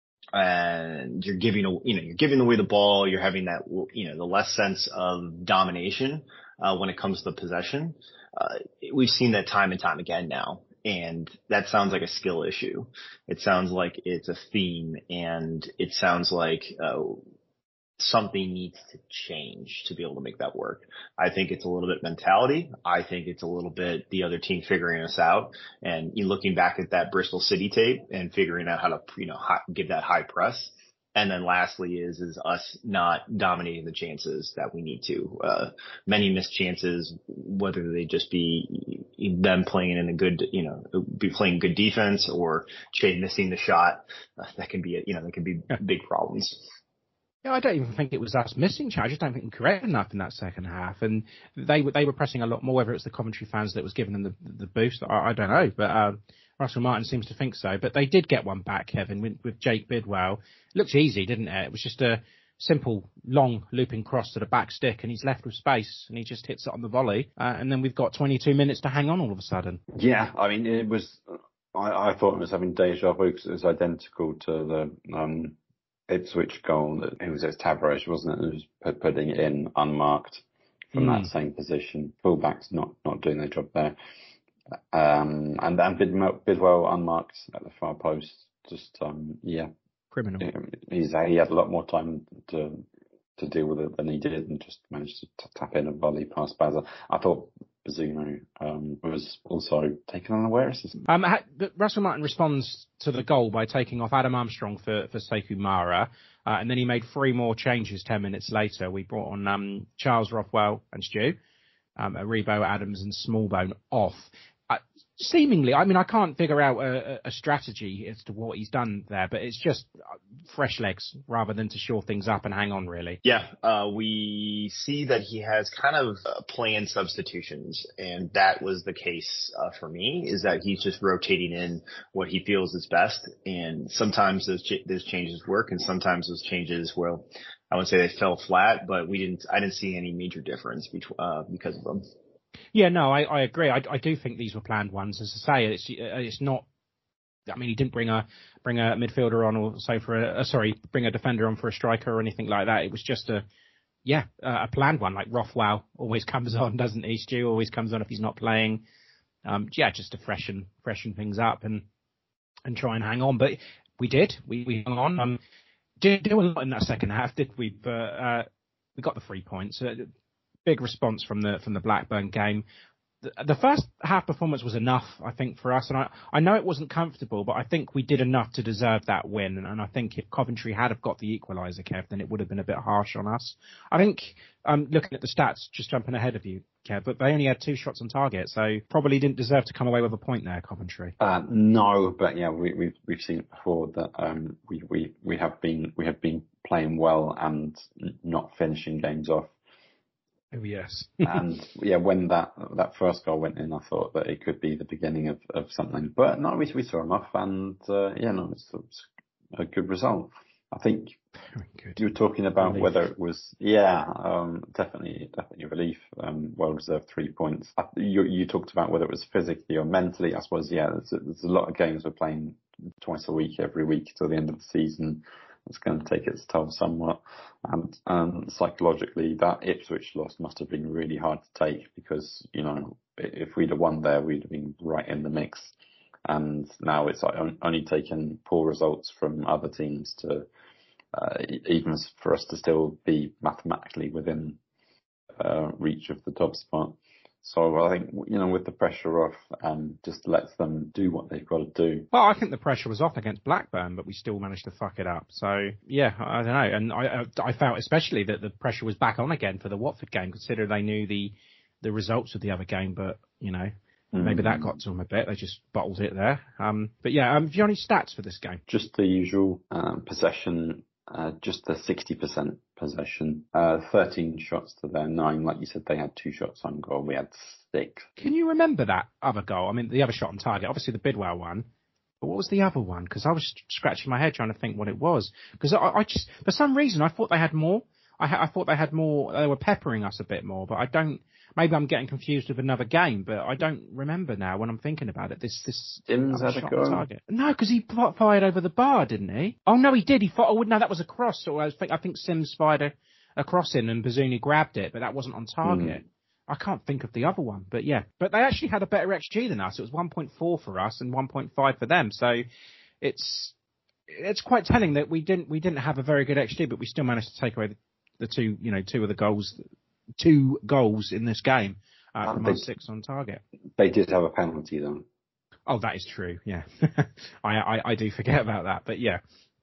and you're giving, you know, you're giving away the ball, you're having that, you know, the less sense of domination, uh, when it comes to possession. Uh, we've seen that time and time again now. And that sounds like a skill issue. It sounds like it's a theme, and it sounds like, uh, something needs to change to be able to make that work. I think it's a little bit mentality. I think it's a little bit the other team figuring us out, and you looking back at that Bristol City tape and figuring out how to, you know, high, give that high press. And then lastly is, is us not dominating the chances that we need to. Uh, many missed chances, whether they just be them playing in a good, you know, be playing good defense or Che missing the shot. Uh, that can be, you know, that can be big problems. Yeah, I don't even think it was us missing. I just don't think we created enough in that second half. And they were they were pressing a lot more, whether it's the Coventry fans that was giving them the, the boost. I, I don't know. But uh, Russell Martin seems to think so. But they did get one back, Kevin, with, with Jake Bidwell. It looked easy, didn't it? It was just a simple, long, looping cross to the back stick, and he's left with space, and he just hits it on the volley. Uh, and then we've got twenty-two minutes to hang on all of a sudden. Yeah, I mean, it was... I, I thought it was having deja vu because it was identical to the... Um, Ipswich goal. It was Tavares, wasn't it? It was putting it in unmarked from mm. that same position. Fullbacks not, not doing their job there. Um, and then Bidwell, Bidwell unmarked at the far post. Just, um, yeah. Criminal. He's, he had a lot more time to to deal with it than he did, and just managed to t- tap in a volley past Bazza. I thought Bazunu um, was also taken unawares. Um, ha- Russell Martin responds to the goal by taking off Adam Armstrong for, for Sekou Mara, uh, and then he made three more changes ten minutes later. We brought on um, Charles Rothwell and Stu, um, Aribo, Adams and Smallbone off. Uh, seemingly, I mean, I can't figure out a, a strategy as to what he's done there, but it's just fresh legs rather than to shore things up and hang on, really. Yeah, uh, we see that he has kind of uh, planned substitutions, and that was the case uh, for me, is that he's just rotating in what he feels is best, and sometimes those, ch- those changes work, and sometimes those changes, well, I would say they fell flat, but we didn't. I didn't see any major difference between, uh, because of them. Yeah, no, I, I agree. I, I do think these were planned ones. As I say, it's it's not. I mean, he didn't bring a bring a midfielder on, or say for a uh, sorry, bring a defender on for a striker or anything like that. It was just a yeah uh, a planned one. Like Rothwell always comes on, doesn't he? Stu always comes on if he's not playing. Um, yeah, just to freshen freshen things up and and try and hang on. But we did. We we hung on. Um, didn't do a lot in that second half, did we? But uh, we got the three points. Uh, Big response from the from the Blackburn game. the, the first half performance was enough, I think, for us. And I, I know it wasn't comfortable, but I think we did enough to deserve that win. And, and I think if Coventry had have got the equaliser, Kev, then it would have been a bit harsh on us. I think, um, looking at the stats, just jumping ahead of you, Kev, but they only had two shots on target, so probably didn't deserve to come away with a point there, Coventry. Uh, no, but yeah, we, we've we've seen it before that um, we we we have been we have been playing well and not finishing games off. Oh yes. And yeah, when that that first goal went in, I thought that it could be the beginning of, of something. But no, we we saw him off, and uh, yeah, no, it's, it's a good result. I think Very good. You were talking about relief. Whether it was, yeah, um, definitely, definitely a relief. Um, well deserved three points. I, you, you talked about whether it was physically or mentally. I suppose, yeah, there's a, there's a lot of games we're playing twice a week, every week till the end of the season. It's going to take its toll somewhat. And um, psychologically, that Ipswich loss must have been really hard to take because, you know, if we'd have won there, we'd have been right in the mix. And now it's like only taken poor results from other teams to uh, even for us to still be mathematically within uh, reach of the top spot. So I think, you know, with the pressure off, um, just lets them do what they've got to do. Well, I think the pressure was off against Blackburn, but we still managed to fuck it up. So, yeah, I don't know. And I, I felt especially that the pressure was back on again for the Watford game, considering they knew the, the results of the other game. But, you know, mm. maybe that got to them a bit. They just bottled it there. Um, but, yeah, um, have you got any stats for this game? Just the usual um, possession. Uh, just the sixty percent possession, uh, thirteen shots to their nine. Like you said, they had two shots on goal. We had six. Can you remember that other goal? I mean, the other shot on target, obviously the Bidwell one. But what was the other one? Because I was scratching my head trying to think what it was. Because I, I just, for some reason, I thought they had more. I, ha- I thought they had more. They were peppering us a bit more. But I don't. Maybe I'm getting confused with another game, but I don't remember now when I'm thinking about it. This this Sims had a shot go. on target. No, because he fired over the bar, didn't he? Oh no, he did. He fired. Oh no, that was a cross. So I think I think Sims fired a, a cross in and Bazuni grabbed it, but that wasn't on target. Mm. I can't think of the other one, but yeah. But they actually had a better X G than us. It was one point four for us and one point five for them. So it's it's quite telling that we didn't we didn't have a very good X G, but we still managed to take away the, the two you know two of the goals, two goals in this game. Uh, from they, our six on target. They did have a penalty though. Oh, that is true. Yeah, I, I I do forget about that, but yeah.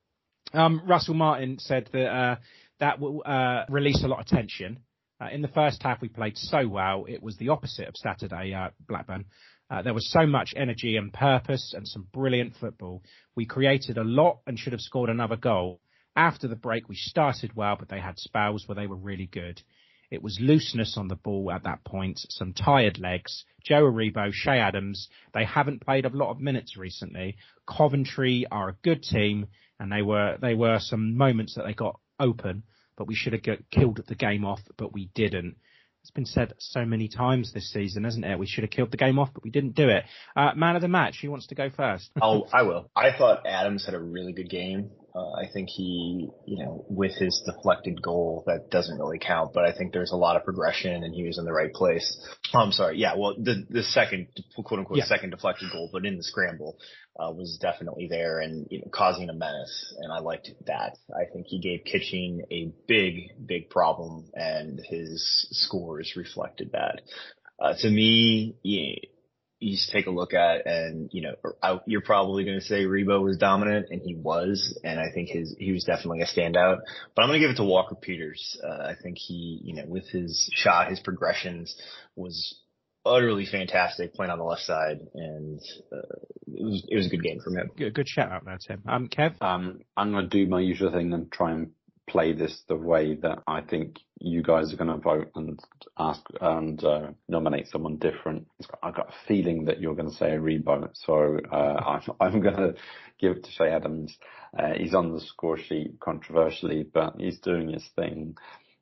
Um, Russell Martin said that uh, that will uh, release a lot of tension. Uh, in the first half, we played so well. It was the opposite of Saturday at Blackburn. Uh, there was so much energy and purpose and some brilliant football. We created a lot and should have scored another goal. After the break, we started well, but they had spells where they were really good. It was looseness on the ball at that point, some tired legs. Joe Aribo, Shay Adams, they haven't played a lot of minutes recently. Coventry are a good team, and they were they were some moments that they got open, but we should have got, killed the game off, but we didn't. It's been said so many times this season, hasn't it? We should have killed the game off, but we didn't do it. Uh, man of the match, who wants to go first? oh, I will. I thought Adams had a really good game. Uh, I think he, you know, with his deflected goal, that doesn't really count, but I think there's a lot of progression and he was in the right place. Oh, I'm sorry. Yeah. Well, the, the second, quote unquote, yeah. second deflected goal, but in the scramble, uh, was definitely there and, you know, causing a menace. And I liked that. I think he gave Kitching a big, big problem and his scores reflected that. Uh, to me, yeah, you just take a look at and, you know, you're probably going to say Rebo was dominant, and he was, and I think his, he was definitely a standout, but I'm going to give it to Walker Peters. Uh, I think he, you know, with his shot, his progressions was utterly fantastic playing on the left side, and uh, it was, it was a good game from him. Good, good shout out there, Tim. Um, Kev? Um, I'm going to do my usual thing and try and play this the way that I think you guys are going to vote and ask and uh, nominate someone different. I've got a feeling that you're going to say a Rebo, so uh, I'm, I'm going to give it to Shay Adams. Uh, he's on the score sheet controversially, but he's doing his thing,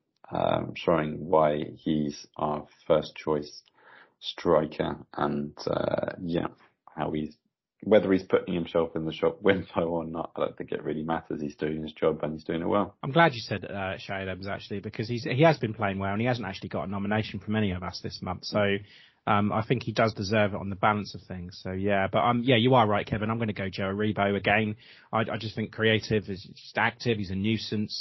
um, showing why he's our first choice striker, and uh, yeah, how he's whether he's putting himself in the shop window or not, I don't think it really matters. He's doing his job and he's doing it well. I'm glad you said uh, Shay Adams, actually, because he's he has been playing well and he hasn't actually got a nomination from any of us this month. So um, I think he does deserve it on the balance of things. So yeah, but um, yeah, you are right, Kevin. I'm going to go Joe Aribo again. I, I just think creative is just active. He's a nuisance.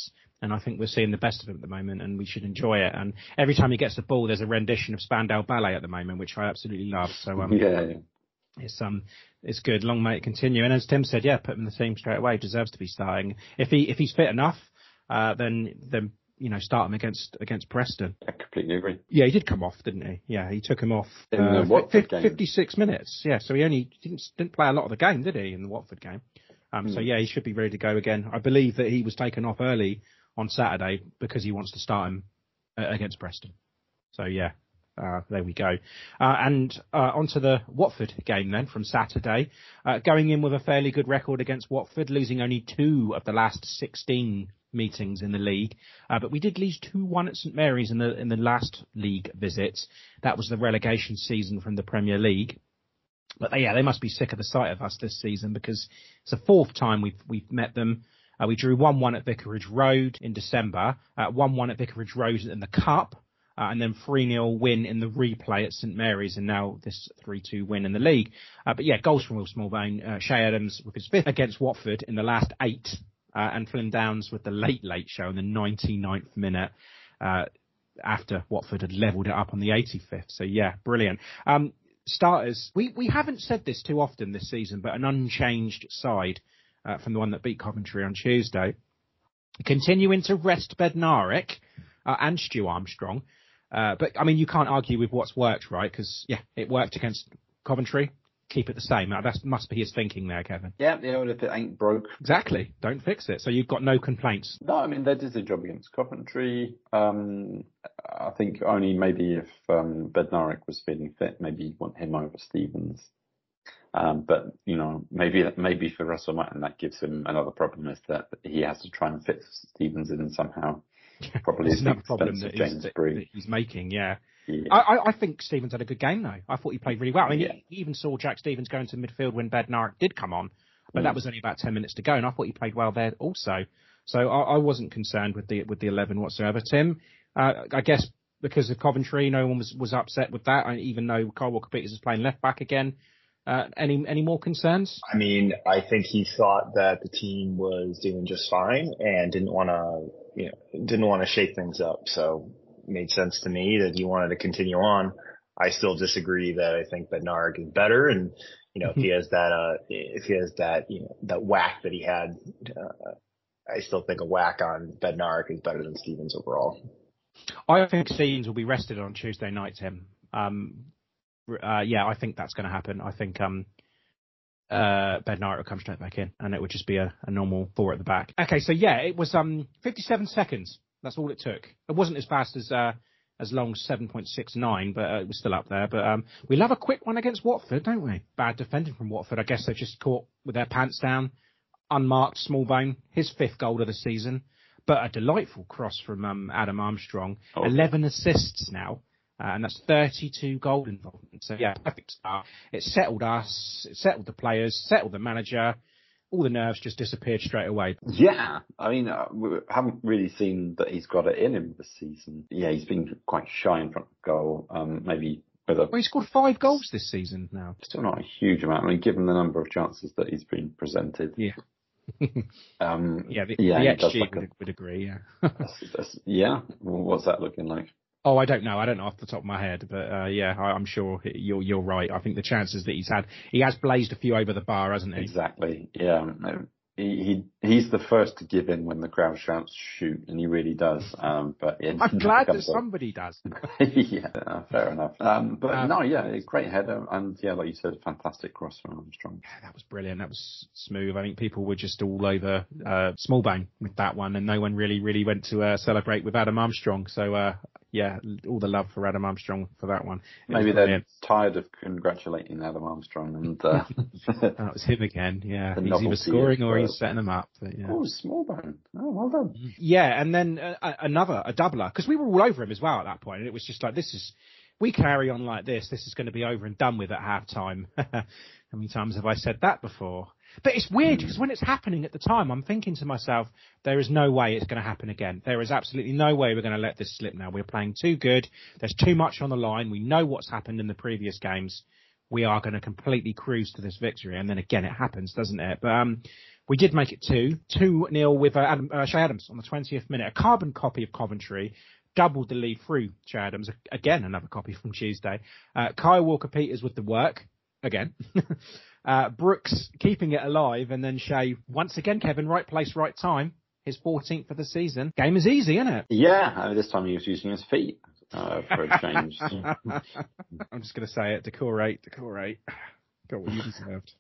And I think we're seeing the best of him at the moment, and we should enjoy it. And every time he gets the ball, there's a rendition of Spandau Ballet at the moment, which I absolutely love. So um, yeah, yeah, it's um, it's good. Long may it continue. And as Tim said, yeah, put him in the team straight away. Deserves to be starting. If he if he's fit enough, uh, then then you know start him against against Preston. I completely agree. Yeah, he did come off, didn't he? Yeah, he took him off in uh, the Watford f- game. fifty-six minutes. Yeah, so he only didn't didn't play a lot of the game, did he, in the Watford game? Um, mm. So yeah, he should be ready to go again. I believe that he was taken off early on Saturday because he wants to start him uh, against Preston. So yeah, uh, there we go. Uh, and uh, onto the Watford game then from Saturday. Uh, going in with a fairly good record against Watford, losing only two of the last sixteen meetings in the league. Uh, but we did lose two one at St Mary's in the in the last league visit. That was the relegation season from the Premier League. But they, yeah, they must be sick of the sight of us this season because it's the fourth time we've we've met them. Uh, we drew one one at Vicarage Road in December, uh, one one at Vicarage Road in the Cup, uh, and then three nil win in the replay at St Mary's, and now this three two win in the league. Uh, but yeah, goals from Will Smallbone, uh, Shay Adams with his fifth against Watford in the last eight, uh, and Flynn Downs with the late, late show in the ninety-ninth minute uh, after Watford had levelled it up on the eighty-fifth. So yeah, brilliant. Um, starters, we, we haven't said this too often this season, but an unchanged side. Uh, from the one that beat Coventry on Tuesday. Continuing to rest Bednarek uh, and Stu Armstrong. Uh, but, I mean, you can't argue with what's worked, right? Because, yeah, it worked against Coventry. Keep it the same. That must be his thinking there, Kevin. Yeah, yeah, well, if it ain't broke. Exactly. Don't fix it. So you've got no complaints. No, I mean, they did the job against Coventry. Um, I think only maybe if um, Bednarek was feeling fit, maybe you'd want him over Stevens. Um, but, you know, maybe maybe for Russell Martin that gives him another problem is that he has to try and fit Stevens in somehow. Probably another problem that, James that, Bree. that he's making, yeah. yeah. I, I think Stevens had a good game, though. I thought he played really well. I mean, yeah. he even saw Jack Stevens go into midfield when Bednarek did come on, but mm. that was only about ten minutes to go, and I thought he played well there also. So I, I wasn't concerned with the with the eleven whatsoever. Tim, uh, I guess because of Coventry, no one was, was upset with that, even though Kyle Walker-Peters is playing left back again. Uh, any any more concerns? I mean, I think he thought that the team was doing just fine and didn't want to, you know, didn't want to shake things up. So it made sense to me that he wanted to continue on. I still disagree that I think Bednarek is better, and you know, if he has that, uh, if he has that, you know, that whack that he had, uh, I still think a whack on Bednarek is better than Stevens overall. I think Stevens will be rested on Tuesday night, Tim. Um, Uh, yeah, I think that's going to happen. I think um, uh, Bednarek will come straight back in, and it would just be a, a normal four at the back. Okay, so yeah, it was um, fifty-seven seconds. That's all it took. It wasn't as fast as uh, as long as seven point six nine, but uh, it was still up there. But um, we love a quick one against Watford, don't we? Bad defending from Watford. I guess they're just caught with their pants down. Unmarked Smallbone, his fifth goal of the season, but a delightful cross from um, Adam Armstrong. Oh. eleven assists now. Uh, and that's thirty-two goal involvement. So, yeah, perfect start. It settled us, it settled the players, settled the manager. All the nerves just disappeared straight away. Yeah, I mean, uh, we haven't really seen that he's got it in him this season. Yeah, he's been quite shy in front of goal. Um, maybe with a... Well, he's scored five goals this season now. Still not a huge amount. I mean, given the number of chances that he's been presented. Yeah. um, yeah, the, yeah, the X G like would, a, would agree, yeah. that's, that's, yeah, what's that looking like? Oh, I don't know. I don't know off the top of my head, but uh, yeah, I, I'm sure you're you're right. I think the chances that he's had, he has blazed a few over the bar, hasn't he? Exactly. Yeah. He, he he's the first to give in when the crowd shouts shoot, and he really does. Um, but it I'm glad that somebody up. does. yeah, uh, fair enough. Um, but um, no, yeah, great header, and yeah, like you said, fantastic cross from Armstrong. Yeah, that was brilliant. That was smooth. I think people were just all over uh, Smallbone with that one, and no one really, really went to uh, celebrate with Adam Armstrong. So. Uh, Yeah, all the love for Adam Armstrong for that one. It Maybe they're tired of congratulating Adam Armstrong. and uh, That was him again, yeah. He's either scoring or he's setting them up. But yeah. Oh, Smallbone. Oh, well done. Yeah, and then uh, another, a doubler, because we were all over him as well at that point. And it was just like, this is, we carry on like this, this is going to be over and done with at half time. How many times have I said that before? But it's weird because when it's happening at the time, I'm thinking to myself, there is no way it's going to happen again. There is absolutely no way we're going to let this slip now. We're playing too good. There's too much on the line. We know what's happened in the previous games. We are going to completely cruise to this victory. And then again, it happens, doesn't it? But um, We did make it two, two nil with uh, Adam, uh, Shay Adams on the twentieth minute. A carbon copy of Coventry doubled the lead through Shay Adams. Again, another copy from Tuesday. Uh, Kyle Walker-Peters with the work again. uh, Brooks keeping it alive, and then Shay once again. Kevin, right place, right time. His fourteenth for the season. Game is easy, isn't it? Yeah, I mean, this time he was using his feet uh, for a change. I'm just going to say it. Decorate, decorate. Got what you deserved.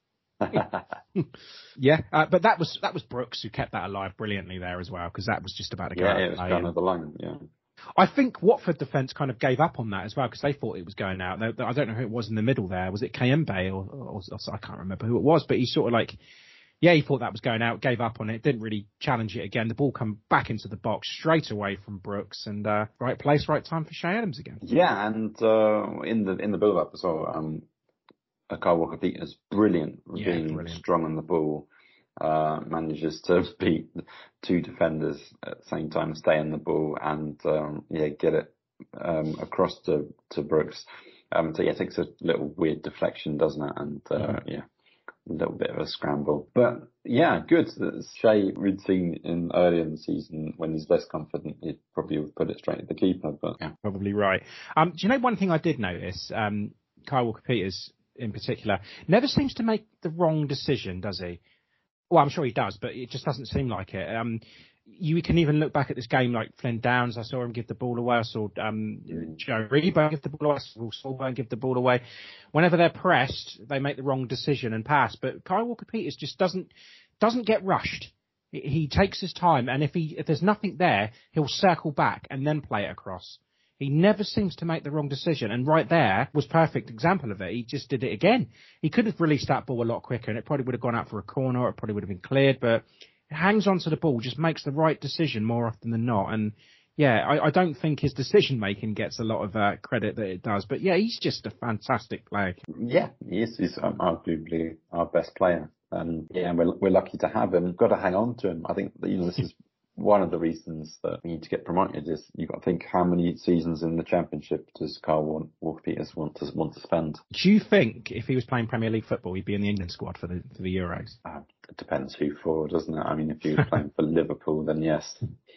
yeah, uh, but that was that was Brooks who kept that alive brilliantly there as well, because that was just about to go. Yeah, out it was going over the line. Yeah. I think Watford defence kind of gave up on that as well, because they thought it was going out. They, I don't know who it was in the middle there. Was it Kayembe or, or, or I can't remember who it was, but he sort of like. Yeah, he thought that was going out, gave up on it, didn't really challenge it again. The ball come back into the box straight away from Brooks, and uh, right place, right time for Shay Adams again. Yeah, and uh, in the in the build-up as well, um, Kyle Walker-Peters brilliant, yeah, being brilliant. Strong on the ball, uh, manages to beat two defenders at the same time, stay on the ball, and um, yeah, get it um, across to to Brooks. Um, so yeah, it takes a little weird deflection, doesn't it? And uh, mm-hmm. yeah. A little bit of a scramble. But yeah, good. Shay, we'd seen in earlier in the season when he's less confident, he'd probably have put it straight at the keeper. But yeah, probably right. Um, do you know one thing I did notice? Um, Kyle Walker-Peters in particular never seems to make the wrong decision, does he? Well, I'm sure he does, but it just doesn't seem like it. Um, you can even look back at this game like Flynn Downs. I saw him give the ball away. I saw um, Joe Reba give the ball away. I saw Solberg give the ball away. Whenever they're pressed, they make the wrong decision and pass. But Kyle Walker-Peters just doesn't doesn't get rushed. He takes his time, and if he if there's nothing there, he'll circle back and then play it across. He never seems to make the wrong decision, and right there was perfect example of it. He just did it again. He could have released that ball a lot quicker, and it probably would have gone out for a corner, or it probably would have been cleared, but hangs on to the ball, just makes the right decision more often than not. And yeah, I, I don't think his decision making gets a lot of uh, credit that it does. But yeah, he's just a fantastic player. Yeah, he is. He's um, arguably our best player. And yeah, we're we're lucky to have him. Got to hang on to him. I think you know this is one of the reasons that we need to get promoted. Is you've got to think how many seasons in the Championship does Kyle Walker-Peters want to want to spend? Do you think if he was playing Premier League football, he'd be in the England squad for the for the Euros? Uh, it depends who for, doesn't it? I mean, if he was playing for Liverpool, then yes.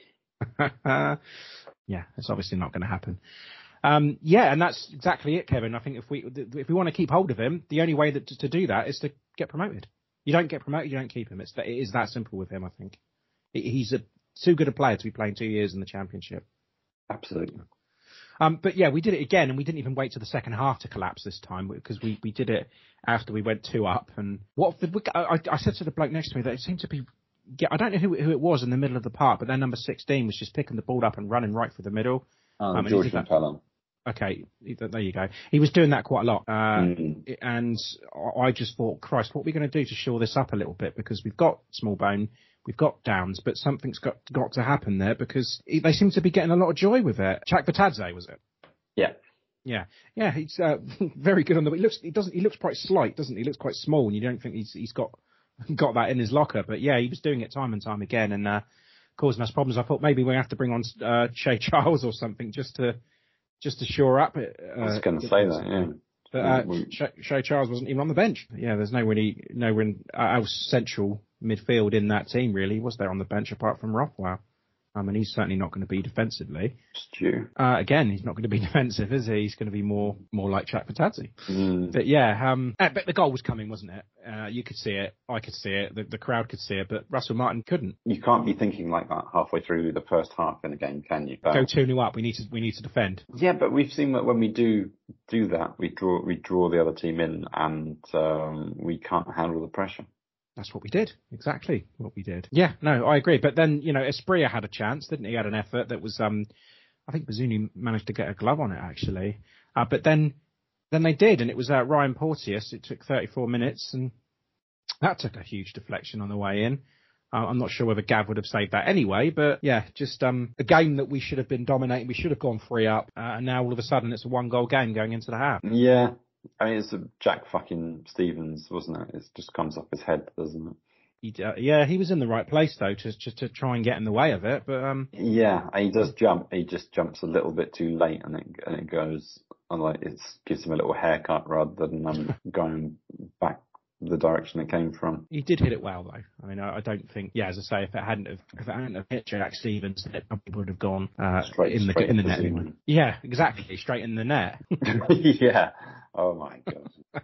Yeah, it's obviously not going to happen. Um, yeah, and that's exactly it, Kevin. I think if we if we want to keep hold of him, the only way that to, to do that is to get promoted. You don't get promoted, you don't keep him. It's it is that simple with him. I think he's a too good a player to be playing two years in the Championship. Absolutely. Um, but yeah, we did it again, and we didn't even wait till the second half to collapse this time, because we, we did it after we went two up. And what the, I, I said to the bloke next to me that it seemed to be, yeah, I don't know who, who it was in the middle of the park, but their number sixteen was just picking the ball up and running right through the middle. Oh, um, George McCallum. Okay, there you go. He was doing that quite a lot. Uh, mm-hmm. And I just thought, Christ, what are we going to do to shore this up a little bit? Because we've got Smallbone, we've got Downs, but something's got got to happen there, because they seem to be getting a lot of joy with it. Chak Batadze, was it? Yeah. Yeah. Yeah, he's uh, very good on the... He looks, he doesn't, he looks quite slight, doesn't he? He looks quite small, and you don't think he's he's got got that in his locker. But yeah, he was doing it time and time again, and uh, causing us problems. I thought maybe we have to bring on uh, Shay Charles or something just to... just to shore up it. Uh, I was going to say that, yeah. But uh, Shay, Shay Charles wasn't even on the bench. Yeah, there's no really, no one else central midfield in that team, really, was there on the bench apart from Rothwell? I mean, he's certainly not going to be defensively. Stu. Uh, again, he's not going to be defensive, is he? He's going to be more more like Chak Batadze. Mm. But yeah, um, but the goal was coming, wasn't it? Uh, you could see it. I could see it. The, the crowd could see it, but Russell Martin couldn't. You can't be thinking like that halfway through the first half in a game, can you? But go two nil up. We need to we need to defend. Yeah, but we've seen that when we do do that, we draw we draw the other team in, and um, we can't handle the pressure. That's what we did. Exactly what we did. Yeah, no, I agree. But then, you know, Espria had a chance, didn't he? He had an effort that was, um, I think Bazunu managed to get a glove on it, actually. Uh, but then then they did, and it was uh, Ryan Porteous. It took thirty-four minutes, and that took a huge deflection on the way in. Uh, I'm not sure whether Gav would have saved that anyway, but yeah, just um, a game that we should have been dominating. We should have gone three up, uh, and now all of a sudden it's a one-goal game going into the half. Yeah. I mean, it's a Jack fucking Stevens, wasn't it? It just comes off his head, doesn't it? He, uh, yeah, he was in the right place, though, to, to to try and get in the way of it. But um, yeah, he does jump. He just jumps a little bit too late, and it and it goes, and like it gives him a little haircut rather than um, going back the direction it came from. He did hit it well, though. I mean, I, I don't think, yeah, as I say, if it hadn't have, if it hadn't have hit Jack Stevens, it probably would have gone uh, straight, in the straight in the net anyway. Yeah, exactly, straight in the net. Yeah. Oh my God.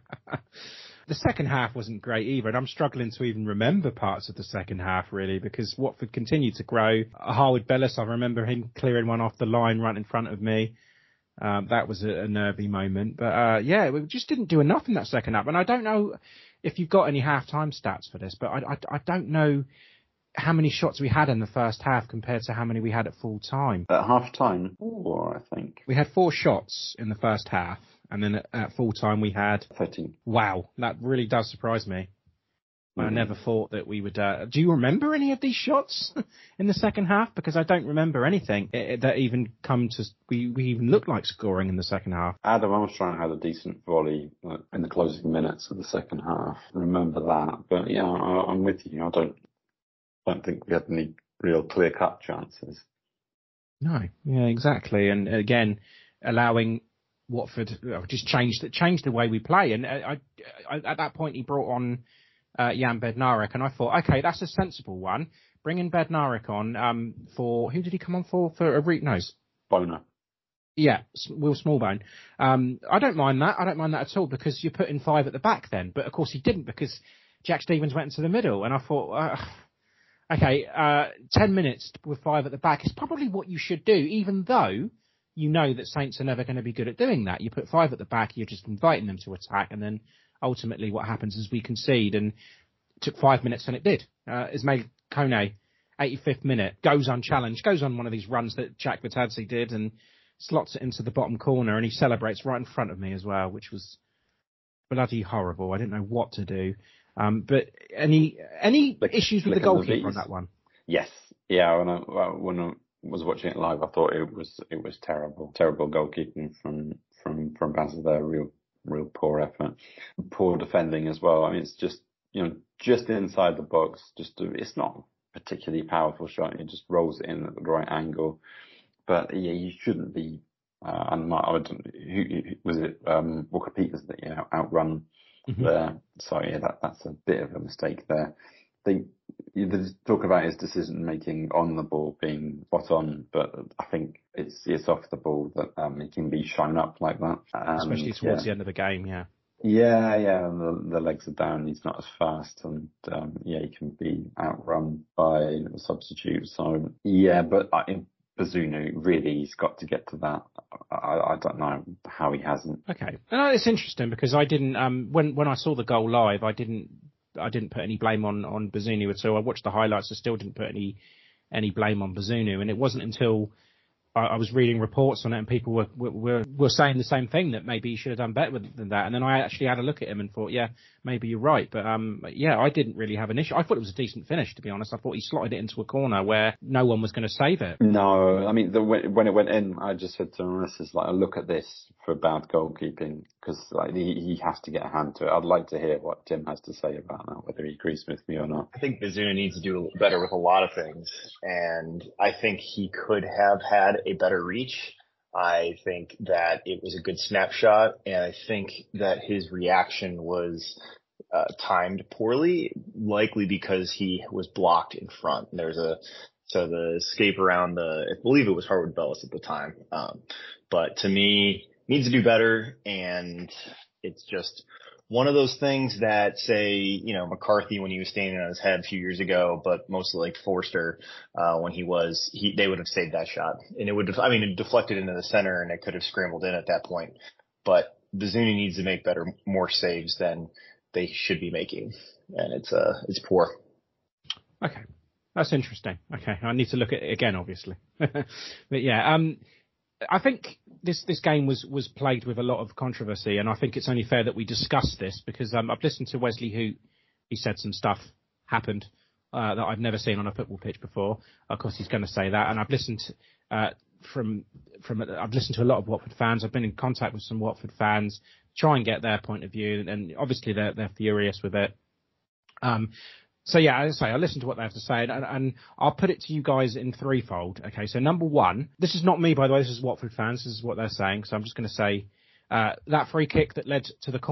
The second half wasn't great either, and I'm struggling to even remember parts of the second half, really, because Watford continued to grow. Harwood Bellis, I remember him clearing one off the line right in front of me. Um, that was a, a nervy moment. But, uh, yeah, we just didn't do enough in that second half. And I don't know if you've got any half-time stats for this, but I, I, I don't know how many shots we had in the first half compared to how many we had at full time. At half-time, four, I think. We had four shots in the first half. And then at, at full time we had thirteen. Wow, that really does surprise me. Mm-hmm. I never thought that we would. Uh, do you remember any of these shots in the second half? Because I don't remember anything that even come to. We, we even looked like scoring in the second half. Adam Armstrong had a decent volley in the closing minutes of the second half. I remember that, but yeah, I, I'm with you. I don't don't think we had any real clear cut chances. No, yeah, exactly. And again, allowing Watford just changed changed the way we play, and I, I, at that point he brought on uh, Jan Bednarek, and I thought, okay, that's a sensible one. Bringing Bednarek on um, for who did he come on for? For a re- no, Boner. Yeah, Will Smallbone. Um, I don't mind that. I don't mind that at all because you're putting five at the back then. But of course he didn't because Jack Stevens went into the middle, and I thought, uh, okay, uh, ten minutes with five at the back is probably what you should do, even though you know that Saints are never going to be good at doing that. You put five at the back, you're just inviting them to attack, and then ultimately what happens is we concede, and it took five minutes and it did. Uh, Ismail Kone, eighty-fifth minute, goes unchallenged, goes on one of these runs that Jack Batadze did and slots it into the bottom corner, and he celebrates right in front of me as well, which was bloody horrible. I didn't know what to do. Um, but any any like, issues with the goalkeeper on that one? Yes. Yeah, when I, when I was watching it live, I thought it was it was terrible. Terrible goalkeeping from from from Basel there. Real real poor effort. Poor defending as well. I mean, it's just, you know, just inside the box. Just to, it's not a particularly powerful shot. It just rolls it in at the right angle. But yeah, you shouldn't be. Uh, and I would, who, who was it? Um, Walker Peters that you know outrun mm-hmm. there. So yeah, that that's a bit of a mistake there. They the talk about his decision making on the ball being spot on, but I think it's it's off the ball that um, he can be shown up like that, and, especially towards yeah. the end of the game. Yeah, yeah, yeah. The, the legs are down. He's not as fast, and um, yeah, he can be outrun by a substitute. So yeah, but I, Bazunu, really, he's got to get to that. I, I don't know how he hasn't. Okay, no, it's interesting because I didn't. Um, when when I saw the goal live, I didn't. I didn't put any blame on on Bazunu at all. I watched the highlights. I still didn't put any any blame on Bazunu, and it wasn't until I, I was reading reports on it and people were, were were saying the same thing, that maybe he should have done better than that. And then I actually had a look at him and thought, yeah, maybe you're right. But um, yeah, I didn't really have an issue. I thought it was a decent finish, to be honest. I thought he slotted it into a corner where no one was going to save it. No, I mean, the, when it went in, I just said to him, "This is like, look at this for bad goalkeeping," because like he, he has to get a hand to it. I'd like to hear what Tim has to say about that, whether he agrees with me or not. I think Bazunu needs to do better with a lot of things, and I think he could have had a better reach. I think that it was a good snapshot, and I think that his reaction was uh, timed poorly, likely because he was blocked in front. There's a so the escape around the, I believe it was Harwood Bellis at the time, um, but to me, needs to do better, and it's just one of those things that, say, you know, McCarthy when he was standing on his head a few years ago, but mostly like Forster uh, when he was, he they would have saved that shot, and it would have, I mean, it deflected into the center, and it could have scrambled in at that point. But Bazunu needs to make better, more saves than they should be making, and it's uh, it's poor. Okay, that's interesting. Okay, I need to look at it again, obviously, but yeah, um. I think this, this game was, was plagued with a lot of controversy, and I think it's only fair that we discuss this because um, I've listened to Wesley Hoot. He said some stuff happened uh, that I've never seen on a football pitch before. Of course, he's going to say that, and I've listened uh, from from I've listened to a lot of Watford fans. I've been in contact with some Watford fans, try and get their point of view, and obviously they're they're furious with it. Um, So yeah, as I say, I listened to what they have to say, and, and I'll put it to you guys in threefold. Okay, so number one, this is not me, by the way, this is Watford fans, this is what they're saying, so I'm just going to say, uh, that free kick that led to the corner,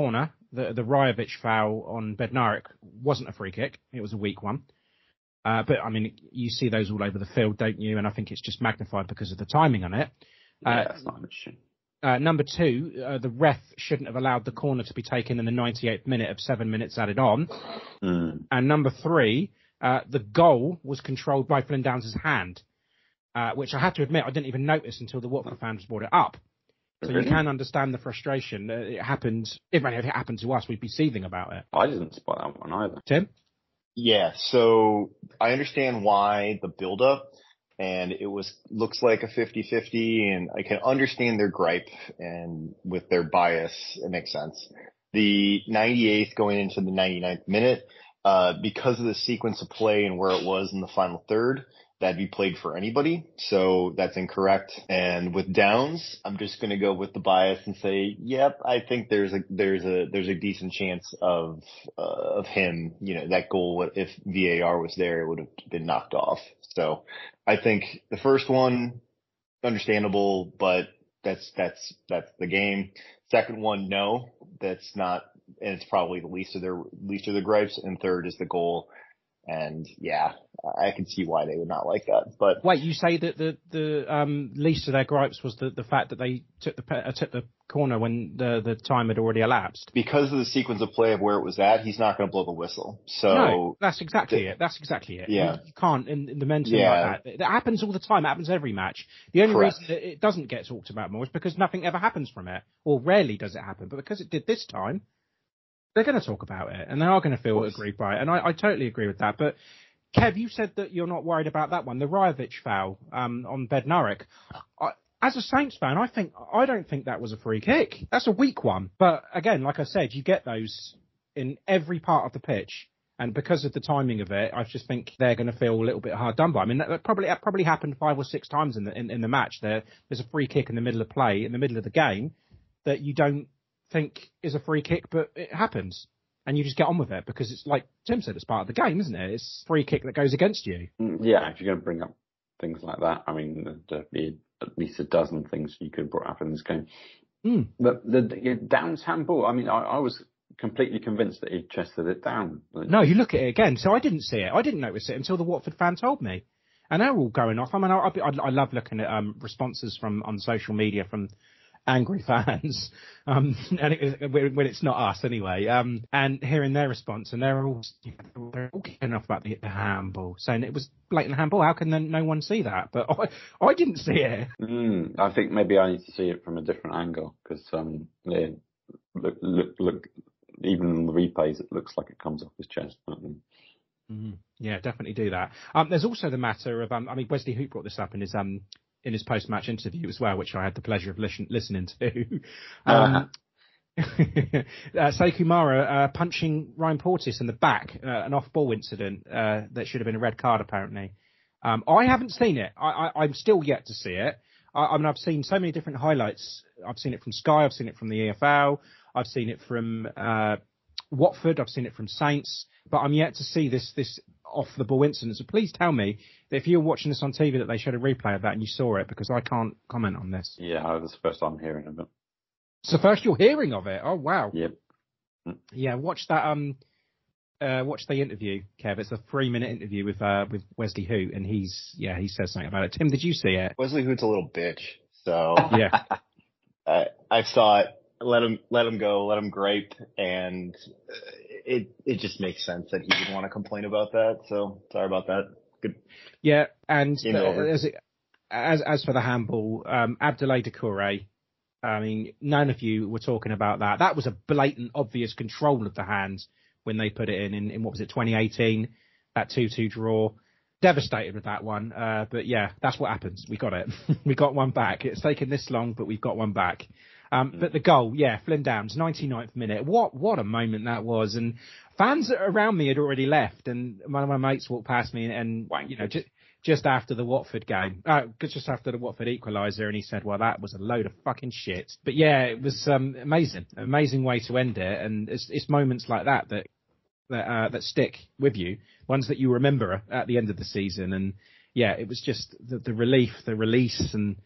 the the Rajovic foul on Bednarek wasn't a free kick; it was a weak one. Uh, but I mean, you see those all over the field, don't you? And I think it's just magnified because of the timing on it. Yeah, uh, that's not an issue. Uh, number two, uh, the ref shouldn't have allowed the corner to be taken in the ninety-eighth minute of seven minutes added on. Mm. And number three, uh, the goal was controlled by Flynn Downs' hand, uh, which I have to admit I didn't even notice until the Watford fans brought it up. So Really? you can understand the frustration. Uh, it happened, if it happened to us, we'd be seething about it. I didn't spot that one either. Tim? Yeah, so I understand why the build-up, and it was looks like a fifty-fifty, and I can understand their gripe, and with their bias, it makes sense. The ninety-eighth going into the ninety-ninth minute, uh, because of the sequence of play and where it was in the final third, that'd be played for anybody, so that's incorrect. And with Downs, I'm just going to go with the bias and say, yep, I think there's a there's a there's a decent chance of uh, of him. You know, that goal, if V A R was there, it would have been knocked off. So I think the first one, understandable, but that's that's that's the game. Second one, no, that's not, and it's probably the least of their least of the gripes. And third is the goal. And yeah, I can see why they would not like that. But wait, you say that the the um, least of their gripes was the, the fact that they took the uh, took the corner when the the time had already elapsed. Because of the sequence of play of where it was at, he's not going to blow the whistle. So no, that's exactly the, it. That's exactly it. Yeah, you, you can't in, in the momentum yeah. like that. That happens all the time. It happens every match. The only Correct. reason that it doesn't get talked about more is because nothing ever happens from it, or rarely does it happen. But because it did this time, they're going to talk about it, and they are going to feel aggrieved by it. And I, I totally agree with that. But Kev, you said that you're not worried about that one, the Rajovic foul um, on Bednarek. I, as a Saints fan, I think I don't think that was a free kick. That's a weak one. But again, like I said, you get those in every part of the pitch, and because of the timing of it, I just think they're going to feel a little bit hard done by. I mean, that, that probably that probably happened five or six times in the in, in the match. There, there's a free kick in the middle of play, in the middle of the game, that you don't think is a free kick, but it happens. And you just get on with it because it's like Tim said, it's part of the game, isn't it? It's a free kick that goes against you. Yeah, if you're going to bring up things like that, I mean, there'd be at least a dozen things you could have brought up in this game. Mm. But the, the Downs handball, I mean, I, I was completely convinced that he chested it down. No, you look at it again. So I didn't see it. I didn't notice it until the Watford fan told me. And they're all going off. I mean, I, I, I love looking at um, responses from on social media from angry fans, um, and it, when it's not us anyway, um, and hearing their response, and they're all they're all kicking off about the, the handball, saying it was blatant handball. How can then no one see that? But I, I didn't see it. Mm, I think maybe I need to see it from a different angle because um, yeah, look, look, look, even in the replays, it looks like it comes off his chest. Mm, yeah, definitely do that. Um, there's also the matter of, um, I mean, Wesley Hoop brought this up in his um. in his post-match interview as well, which I had the pleasure of listen, listening to. um, uh-huh. uh, Sekou Mara uh, punching Ryan Porteous in the back, uh, an off-ball incident uh, that should have been a red card, apparently. Um, I haven't seen it. I, I, I'm still yet to see it. I, I mean, I've seen so many different highlights. I've seen it from Sky. I've seen it from the E F L. I've seen it from uh, Watford. I've seen it from Saints. But I'm yet to see this this off-the-ball incident. So please tell me that if you're watching this on T V that they showed a replay of that and you saw it, because I can't comment on this. Yeah, it was the first time hearing of it. So first you're hearing of it. Oh, wow. Yep. Yeah, watch that. Um, uh, watch the interview, Kev. It's a three-minute interview with uh, with Wesley Hoot, and he's yeah he says something about it. Tim, did you see it? Wesley Hoot's a little bitch, so yeah, I, I saw it. Let him let him go. Let him gripe, and it it just makes sense that he would want to complain about that. So sorry about that. Good. Yeah, and Game uh, over. as, it, as as for the handball, um, Abdoulaye Doucouré. I mean, none of you were talking about that. That was a blatant, obvious control of the hands when they put it in, in, in what was it, twenty eighteen, that two two draw. Devastated with that one. Uh, but yeah, that's what happens. We got it. We got one back. It's taken this long, but we've got one back. Um, but the goal, yeah, Flynn Downs, ninety-ninth minute. What what a moment that was. And fans around me had already left, and one of my mates walked past me, and, and you know, just, just after the Watford game, uh, just after the Watford equaliser, and he said, well, that was a load of fucking shit. But yeah, it was um, amazing, amazing way to end it. And it's, it's moments like that that that, uh, that stick with you, ones that you remember at the end of the season. And yeah, it was just the, the relief, the release, and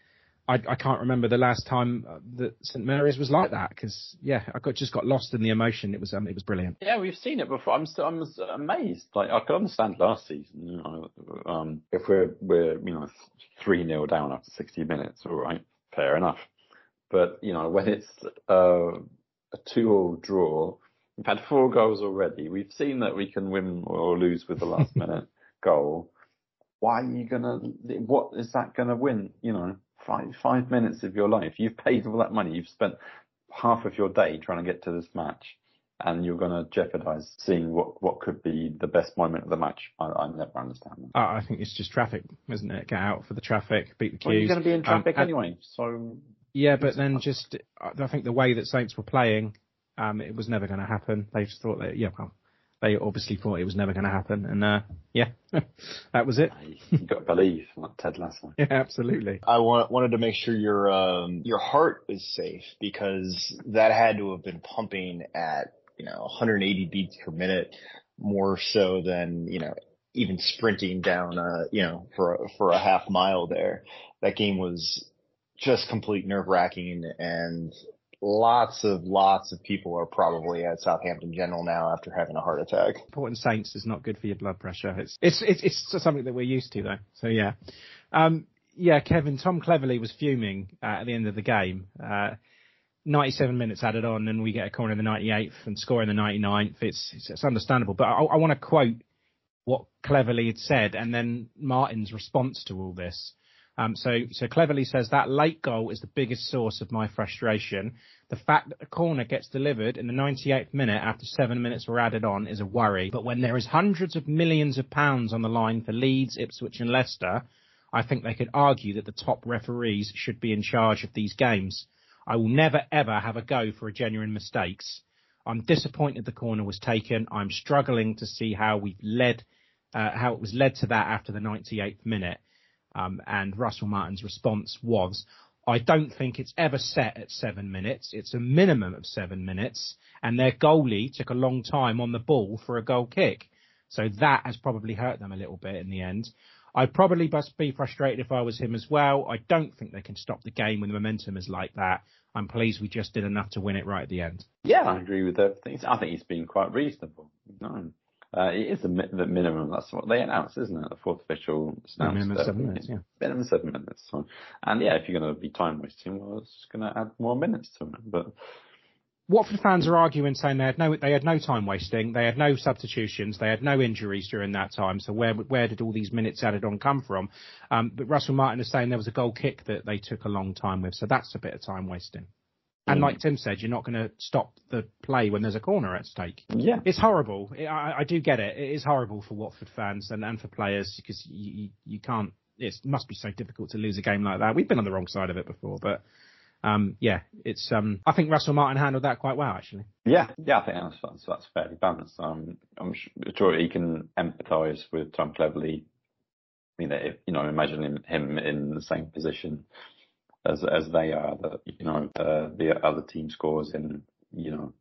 I, I can't remember the last time that St Mary's was like that because, yeah, I got, just got lost in the emotion. It was um, it was brilliant. Yeah, we've seen it before. I'm still I'm amazed. Like I could understand last season, you know, um, if we're we're you know three nil down after sixty minutes, all right, fair enough. But you know when it's uh, a two-all draw, we've had four goals already. We've seen that we can win or lose with the last minute goal. Why are you gonna? What is that gonna win? You know. Five five minutes of your life. You've paid all that money. You've spent half of your day trying to get to this match, and you're going to jeopardise seeing what, what could be the best moment of the match. I, I never understand that. Uh, I think it's just traffic, isn't it? Get out for the traffic, beat the queues. Well, you're going to be in traffic um, anyway, so... Yeah, but then just, I think the way that Saints were playing, um, it was never going to happen. They just thought that, yeah, well, they obviously thought it was never going to happen. And, uh, yeah, that was it. You've got to believe, like Ted Lasso. Yeah, absolutely. I want, wanted to make sure your um, your heart is safe because that had to have been pumping at, you know, one hundred eighty beats per minute, more so than, you know, even sprinting down, uh, you know, for, a, for a half mile there. That game was just complete nerve wracking, and lots of, lots of people are probably at Southampton General now after having a heart attack. Supporting Saints is not good for your blood pressure. It's, it's, it's, it's something that we're used to though. So yeah. Um, yeah, Kevin, Tom Cleverley was fuming uh, at the end of the game. Uh, ninety-seven minutes added on and we get a corner in the ninety-eighth and score in the ninety-ninth. It's, it's, it's understandable, but I, I want to quote what Cleverley had said and then Martin's response to all this. Um, so, so Cleverley says that late goal is the biggest source of my frustration. The fact that a corner gets delivered in the ninety-eighth minute after seven minutes were added on is a worry. But when there is hundreds of millions of pounds on the line for Leeds, Ipswich and Leicester, I think they could argue that the top referees should be in charge of these games. I will never ever have a go for a genuine mistakes. I'm disappointed the corner was taken. I'm struggling to see how we led, uh, how it was led to that after the ninety-eighth minute. Um, and Russell Martin's response was, I don't think it's ever set at seven minutes. It's a minimum of seven minutes. And their goalie took a long time on the ball for a goal kick. So that has probably hurt them a little bit in the end. I'd probably must be frustrated if I was him as well. I don't think they can stop the game when the momentum is like that. I'm pleased we just did enough to win it right at the end. Yeah, I agree with everything. I think he's been quite reasonable. No. Uh, it is the, mi- the minimum. That's what they announced, isn't it? The fourth official announced. Minimum uh, seven minutes, yeah. Minimum seven minutes. So. And yeah, if you're going to be time wasting, well, it's just going to add more minutes to it. But Watford fans are arguing, saying they had no, they had no time wasting, they had no substitutions, they had no injuries during that time. So where, where did all these minutes added on come from? Um, but Russell Martin is saying there was a goal kick that they took a long time with. So that's a bit of time wasting. And like Tim said, you're not going to stop the play when there's a corner at stake. Yeah. It's horrible. I, I do get it. It is horrible for Watford fans and, and for players because you, you, you can't, it must be so difficult to lose a game like that. We've been on the wrong side of it before, but um, yeah, it's, um, I think Russell Martin handled that quite well, actually. Yeah, yeah, I think that's, that's, that's fairly balanced. Um, I'm sure he can empathise with Tom Cleverley. You know, if, you know, imagine him, him in the same position as as they are, that, you know, uh, the other team scores in, you know,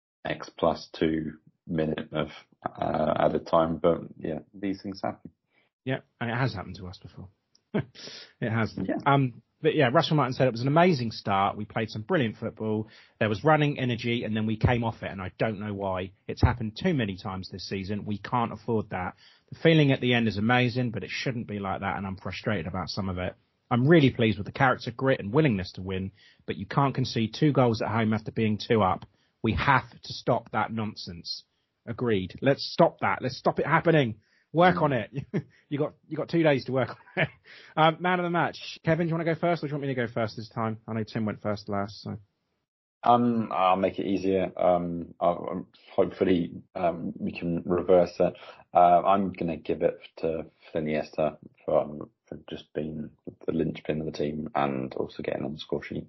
X plus two minute of uh, added time. But yeah, these things happen. Yeah, and it has happened to us before. It has. Yeah. Um, but yeah, Russell Martin said it was an amazing start. We played some brilliant football. There was running energy, and then we came off it, and I don't know why. It's happened too many times this season. We can't afford that. The feeling at the end is amazing, but it shouldn't be like that, and I'm frustrated about some of it. I'm really pleased with the character, grit and willingness to win, but you can't concede two goals at home after being two up. We have to stop that nonsense. Agreed. Let's stop that. Let's stop it happening. Work mm. on it. you got you got two days to work on it. Um, man of the match. Kevin, do you want to go first or do you want me to go first this time? I know Tim went first last. So. Um, I'll make it easier. Um, I'll, hopefully um, we can reverse that. Uh, I'm going to give it to Iniesta for, um, for just being the linchpin of the team and also getting on the score sheet.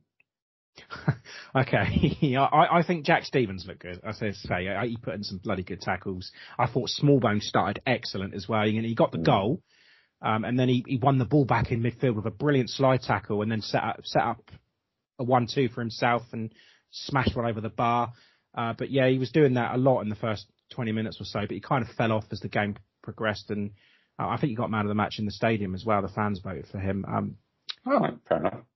Okay, yeah, I, I think Jack Stevens looked good. I say, say I, he put in some bloody good tackles. I thought Smallbone started excellent as well. And he got the mm. goal, um, and then he, he won the ball back in midfield with a brilliant slide tackle, and then set up set up a one-two for himself and smashed one over the bar. Uh, but yeah, he was doing that a lot in the first twenty minutes or so, but he kind of fell off as the game progressed. And uh, I think he got man of the match in the stadium as well. The fans voted for him. Um, oh, fair enough.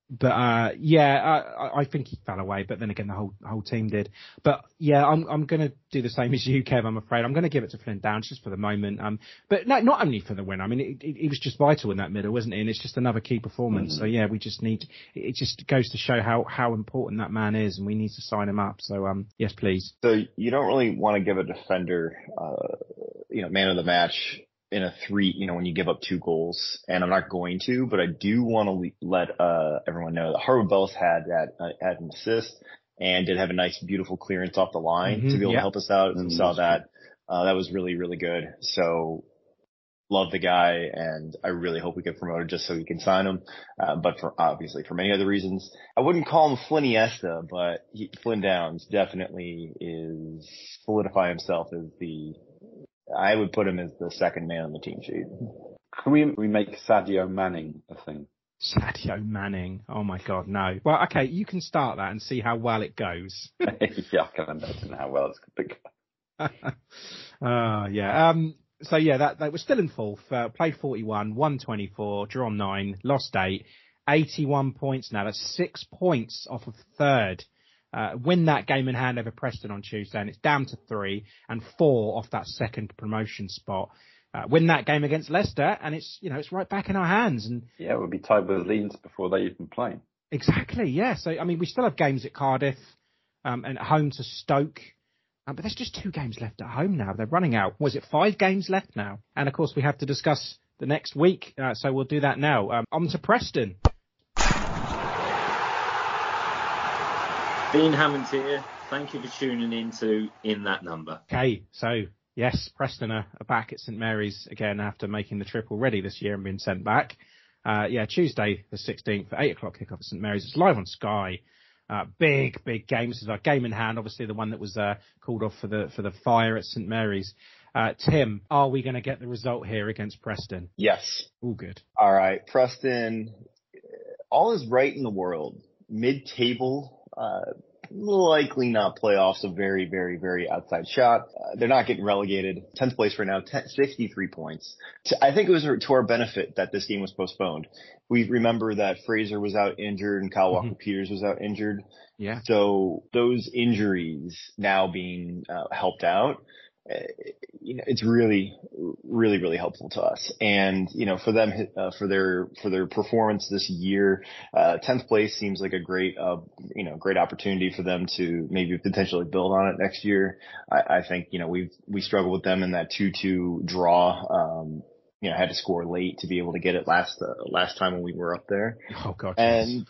But uh, yeah, I, I think he fell away. But then again, the whole whole team did. But yeah, I'm I'm going to do the same as you, Kev. I'm afraid I'm going to give it to Flynn Downs just for the moment. Um, but no, not only for the win. I mean, it, it, it was just vital in that middle, wasn't it? And it's just another key performance. Mm-hmm. So yeah, we just need. It just goes to show how how important that man is, and we need to sign him up. So um, yes, please. So you don't really want to give a defender, uh, you know, man of the match in a three, you know, when you give up two goals, and I'm not going to, but I do want to let uh, everyone know that Harwood Bellis had that uh, had an assist and did have a nice, beautiful clearance off the line mm-hmm, to be able yeah. to help us out. Mm-hmm. We saw that. Uh, that was really, really good. So love the guy, and I really hope we get promoted just so we can sign him. Uh, but for obviously for many other reasons, I wouldn't call him Flynniesta, but he, Flynn Downs definitely is solidify himself as the. I would put him as the second man on the team sheet. Can we we make Sadio Manning a thing? Sadio Manning. Oh my God, no. Well, okay, you can start that and see how well it goes. Yeah, I can imagine how well it's going to go. uh, yeah. Um. So yeah, that that was still in fourth. Uh, played forty-one, won twenty-four, drawn nine, lost eight, eighty-one points now. That's six points off of third. Uh, win that game in hand over Preston on Tuesday, and it's down to three and four off that second promotion spot. Uh, win that game against Leicester, and it's you know it's right back in our hands. And yeah, we'll be tied with Leeds before they even play. Exactly. Yeah. So I mean, we still have games at Cardiff um, and at home to Stoke, um, but there's just two games left at home now. They're running out. Was it five games left now? And of course, we have to discuss the next week. Uh, so we'll do that now. Um, on to Preston. Dean Hammond here. Thank you for tuning in to In That Number. Okay, so yes, Preston are, are back at St Mary's again after making the trip already this year and being sent back. Uh, yeah, Tuesday the sixteenth at eight o'clock kickoff at St Mary's. It's live on Sky. Uh, big, big game. This is our game in hand. Obviously, the one that was uh, called off for the for the fire at St Mary's. Uh, Tim, are we going to get the result here against Preston? Yes. All good. All right, Preston. All is right in the world. Mid-table. Uh, likely not playoffs, a very, very, very outside shot. Uh, they're not getting relegated. tenth place right now, ten, sixty-three points. So I think it was to our benefit that this game was postponed. We remember that Fraser was out injured and Kyle Walker-Peters mm-hmm. was out injured. Yeah. So those injuries now being uh, helped out, uh, you know, it's really, really, really helpful to us. And, you know, for them, uh, for their, for their performance this year, uh, tenth place seems like a great, uh, you know, great opportunity for them to maybe potentially build on it next year. I, I think, you know, we've, we struggled with them in that two two draw. Um, you know, had to score late to be able to get it last, uh, last time when we were up there. Oh God. And,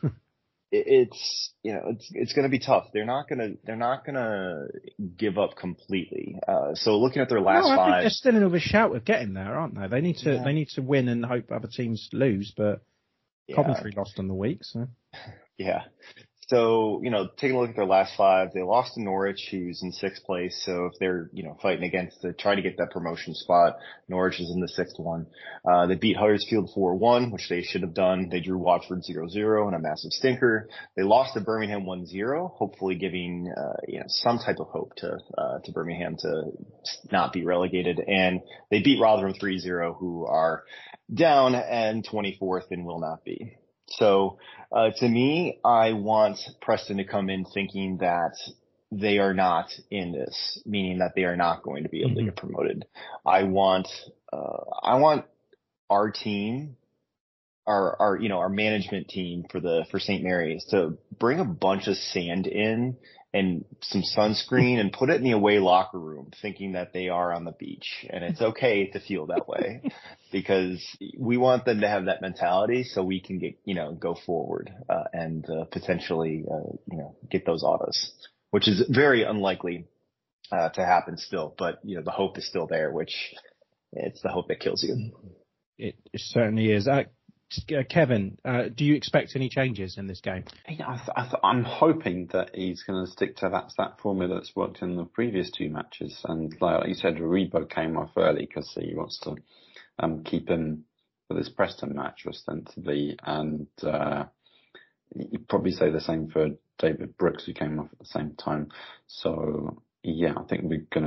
it's, you know, it's, it's going to be tough. They're not going to, they're not going to give up completely. Uh, so looking at their last no, I five. think they're still in a shout of getting there, aren't they? They need to, yeah. they need to win and hope other teams lose, but yeah. Coventry lost on the week, so. Yeah. So, you know, taking a look at their last five, they lost to Norwich, who's in sixth place. So if they're, you know, fighting against to try to get that promotion spot, Norwich is in the sixth one. Uh, they beat Huddersfield four one, which they should have done. They drew Watford zero zero in a massive stinker. They lost to Birmingham one zero, hopefully giving, uh, you know, some type of hope to, uh, to Birmingham to not be relegated. And they beat Rotherham three zero, who are down and twenty-fourth and will not be. So, uh, to me, I want Preston to come in thinking that they are not in this, meaning that they are not going to be able mm-hmm. to get promoted. I want, uh, I want our team, our, our, you know, our management team for the, for Saint Mary's to bring a bunch of sand in and some sunscreen and put it in the away locker room thinking that they are on the beach. And it's okay to feel that way because we want them to have that mentality so we can get, you know, go forward, uh, and, uh, potentially, uh, you know, get those autos, which is very unlikely, uh, to happen still. But, you know, the hope is still there, which it's the hope that kills you. It, it certainly is. Uh, Uh, Kevin, uh, do you expect any changes in this game? Yeah, I th- I th- I'm hoping that he's going to stick to that, that formula that's worked in the previous two matches. And like you said, Rebo came off early because he wants to um, keep him for this Preston match ostensibly. And uh, you'd probably say the same for David Brooks, who came off at the same time. So, yeah, I think we're going to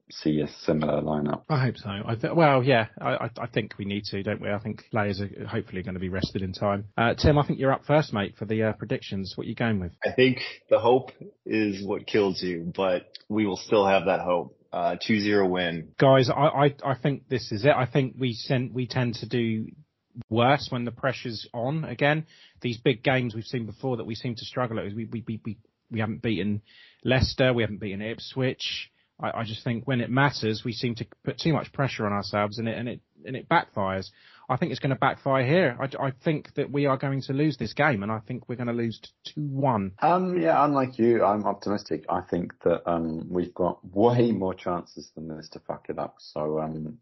see a similar lineup. I hope so. I th- well, yeah, I, I, I think we need to, don't we? I think players are hopefully going to be rested in time. Uh, Tim, I think you're up first, mate, for the uh, predictions. What are you going with? I think the hope is what kills you, but we will still have that hope. Uh, two zero win. Guys, I, I, I think this is it. I think we send, we tend to do worse when the pressure's on again. These big games we've seen before that we seem to struggle at. We, we, we, we, we haven't beaten Leicester. We haven't beaten Ipswich. I, I just think when it matters, we seem to put too much pressure on ourselves, and it and it and it backfires. I think it's going to backfire here. I, I think that we are going to lose this game, and I think we're going to lose two one. Um, yeah, unlike you, I'm optimistic. I think that um, we've got way more chances than this to fuck it up. So um,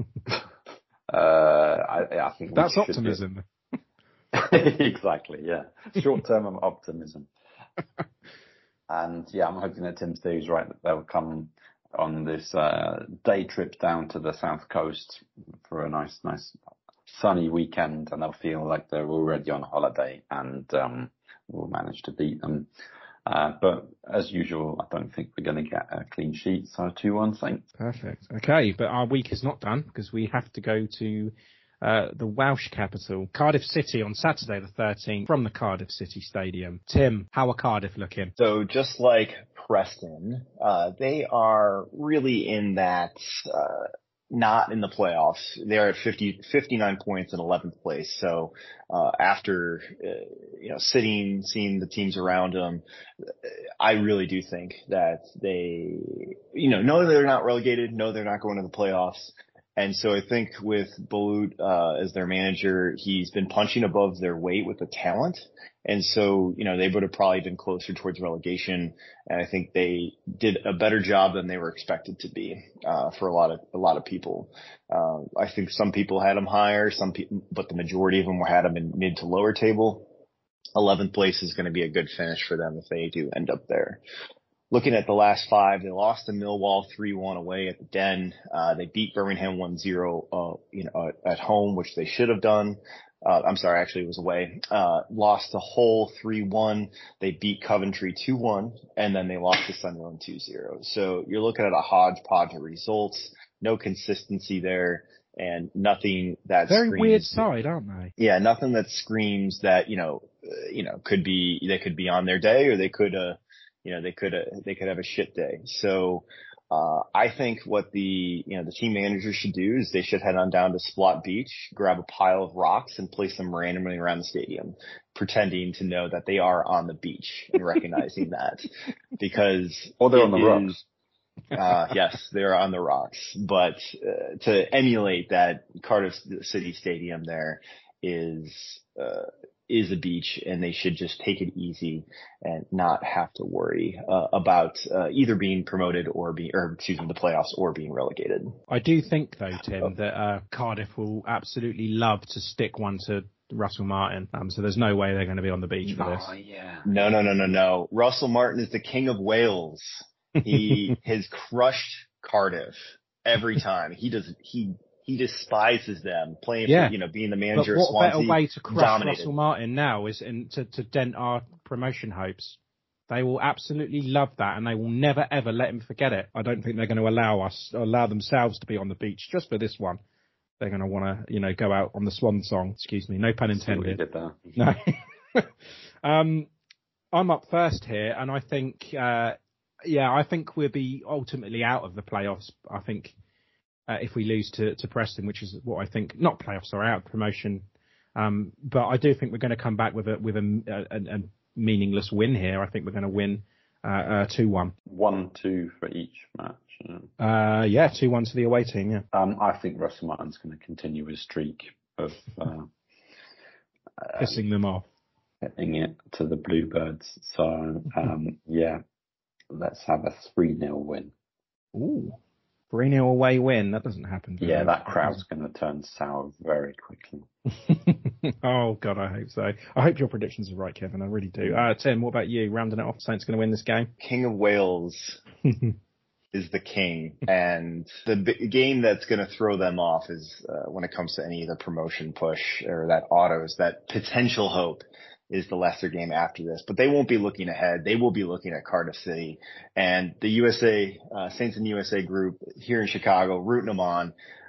uh, I, I think we that's should optimism. Exactly. Yeah, short-term optimism. And yeah, I'm hoping that Tim Steve's right, that they'll come on this uh, day trip down to the south coast for a nice, nice sunny weekend, and they'll feel like they're already on holiday, and um, we'll manage to beat them. Uh, but as usual, I don't think we're going to get a clean sheet, so two one Saints. Perfect. Okay, but our week is not done because we have to go to Uh, the Welsh capital, Cardiff City, on Saturday the thirteenth from the Cardiff City Stadium. Tim, how are Cardiff looking? So just like Preston, uh, they are really in that, uh, not in the playoffs. They're at fifty, fifty-nine points in eleventh place. So, uh, after, uh, you know, sitting, seeing the teams around them, I really do think that they, you know, know they're not relegated, know they're not going to the playoffs. And so I think with Bolut, uh, as their manager, he's been punching above their weight with the talent. And so, you know, they would have probably been closer towards relegation. And I think they did a better job than they were expected to be, uh, for a lot of, a lot of people. Um, I think some people had them higher, some people, but the majority of them had them in mid to lower table. eleventh place is going to be a good finish for them if they do end up there. Looking at the last five, they lost to Millwall three one away at the Den. Uh, they beat Birmingham one zero, uh, you know, uh, at home, which they should have done. Uh, I'm sorry, actually it was away. Uh, lost to Hull three one. They beat Coventry two one, and then they lost to Sunderland two zero. So you're looking at a hodgepodge of results, no consistency there, and nothing that Very screams, weird side, aren't they? Yeah, nothing that screams that, you know, uh, you know, could be, they could be on their day, or they could, uh, you know, they could, uh, they could have a shit day. So, uh, I think what the, you know, the team managers should do is they should head on down to Splot Beach, grab a pile of rocks and place them randomly around the stadium, pretending to know that they are on the beach and recognizing that, because. Or they're on the rocks. uh, yes, they're on the rocks, but, uh, to emulate that, Cardiff City Stadium there is, uh, is a beach, and they should just take it easy and not have to worry uh, about uh, either being promoted or being, or excuse me, the playoffs or being relegated. I do think though, Tim, that uh, Cardiff will absolutely love to stick one to Russell Martin. Um, so there's no way they're going to be on the beach for this. Oh, yeah. No, no, no, no, no. Russell Martin is the king of Wales. He has crushed Cardiff every time. He does. He. He despises them playing, yeah. for, you know, being the manager but of Swansea. What better way to crush dominated. Russell Martin now is in, to, to dent our promotion hopes. They will absolutely love that, and they will never ever let him forget it. I don't think they're going to allow us, allow themselves to be on the beach just for this one. They're going to want to, you know, go out on the swan song. Excuse me, no pun intended. Did that. No. um, I'm up first here, and I think, uh, yeah, I think we'll be ultimately out of the playoffs. I think. Uh, if we lose to, to Preston, which is what I think, not playoffs or out promotion, um, but I do think we're going to come back with a with a, a, a meaningless win here. I think we're going to win uh, two one. One two for each match. Yeah. Uh, yeah, two one to the away team. Yeah. Um, I think Russell Martin's going to continue his streak of uh, pissing them off, getting it to the Bluebirds. So um, yeah, let's have a three nil win. Ooh. three nil away win. That doesn't happen. Yeah, that crowd's going to turn sour very quickly. Oh, God, I hope so. I hope your predictions are right, Kevin. I really do. Uh, Tim, what about you? Rounding it off, Saints going to win this game? King of Wales is the king. And the b- game that's going to throw them off is uh, when it comes to any of the promotion push or that autos, that potential hope is the Leicester game after this, but they won't be looking ahead. They will be looking at Cardiff City, and the U S A, uh, Saints and U S A group here in Chicago, rooting them on.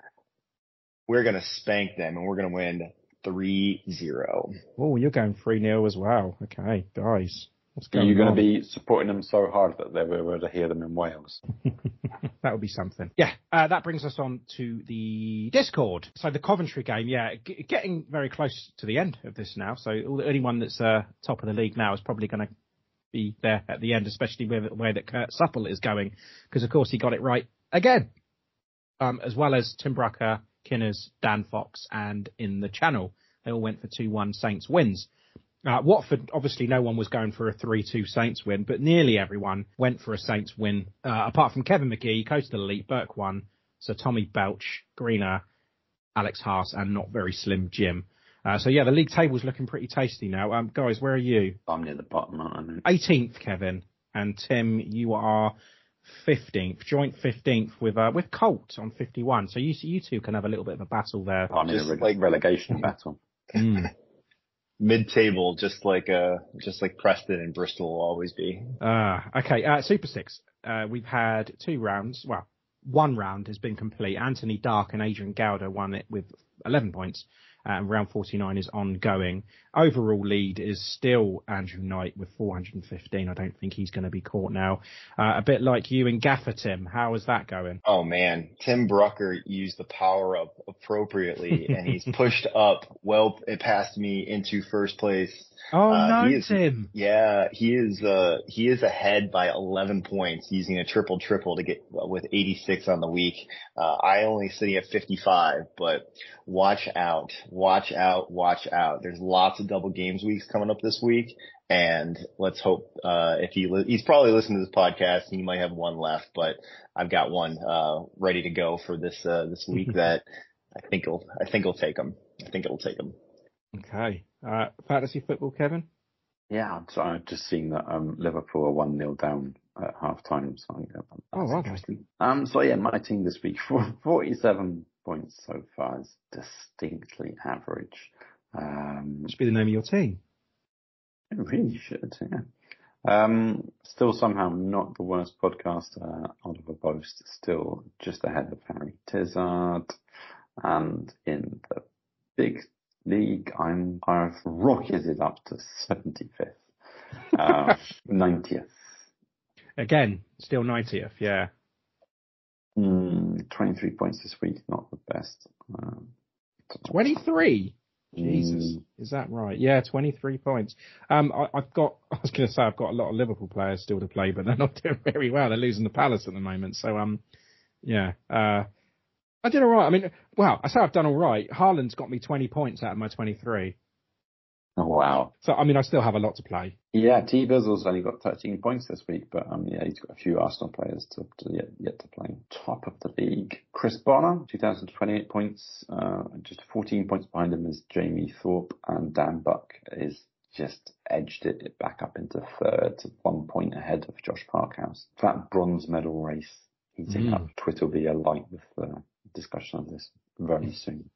We're going to spank them, and we're going to win three zero. Oh, you're going three nil as well. Okay, guys. What's going on? You're going to be supporting them so hard that they were able to hear them in Wales. That would be something. Yeah, uh, that brings us on to the Discord. So the Coventry game, yeah, g- getting very close to the end of this now. So anyone that's uh, top of the league now is probably going to be there at the end, especially with the way that Kurt Supple is going, because of course he got it right again, um, as well as Tim Brucker, Kinners, Dan Fox, and in the channel. They all went for two one Saints wins. Uh, Watford, obviously no one was going for a three two Saints win, but nearly everyone went for a Saints win, uh, apart from Kevin McGee, Coastal Elite, Burke won, Sir Tommy Belch, Greener, Alex Haas, and not very slim Jim. Uh, so yeah, the league table's looking pretty tasty now. Um, guys, where are you? I'm near the bottom, aren't I? eighteenth, Kevin, and Tim, you are fifteenth, joint fifteenth with uh, with Colt on fifty-one. So you you two can have a little bit of a battle there. I'm in a re- like relegation battle. Mm. Mid-table, just like uh, just like Preston and Bristol will always be. Uh, okay, uh, Super Six. Uh, we've had two rounds. Well, one round has been complete. Anthony Dark and Adrian Gowder won it with eleven points. Uh, and round forty-nine is ongoing. Overall lead is still Andrew Knight with four hundred fifteen. I don't think he's going to be caught now. Uh, a bit like you and Gaffer, Tim. How is that going? Oh, man. Tim Brucker used the power up appropriately, and he's pushed up well past me into first place. Oh, uh, no, he is, Tim. Yeah, he is uh, he is ahead by eleven points using a triple-triple to get uh, with eighty-six on the week. Uh, I only sitting at fifty-five, but watch out. Watch out, watch out. There's lots of double games weeks coming up this week, and let's hope uh if he li- he's probably listening to this podcast, and he might have one left, but I've got one uh ready to go for this uh this week that I think will I think it'll take him. I think it'll take him. Okay. Uh fantasy football, Kevin? Yeah, so I've just seen that um Liverpool are one nil down at half time, so yeah, that's oh, interesting. Okay. Um so yeah, my team this week for forty-seven points so far is distinctly average. Um, Should be the name of your team. It really should, yeah. Um, still somehow not the worst podcaster, Oliver Boast, still just ahead of Harry Tizard. And in the big league, I'm, I've rocketed up to seventy-fifth, uh, ninetieth. Again, still ninetieth, yeah. Mm, twenty-three points this week, not the best. Um, twenty-three? Jesus, mm. Is that right? Yeah, twenty-three points. Um, I, I've got, I was going to say I've got a lot of Liverpool players still to play, but they're not doing very well. They're losing the Palace at the moment. So, um, yeah, uh, I did all right. I mean, well, I say I've done all right. Haaland's got me twenty points out of my twenty-three. Oh, wow. So, I mean, I still have a lot to play. Yeah, T. Bizzle's only got thirteen points this week, but um, yeah, he's got a few Arsenal players to, to yet, yet to play. Top of the league, Chris Bonner, two thousand twenty-eight points. Uh, just fourteen points behind him is Jamie Thorpe, and Dan Buck is just edged it back up into third, one point ahead of Josh Parkhouse. That bronze medal race heating mm. up. Twitter will be alight with the discussion of this very soon.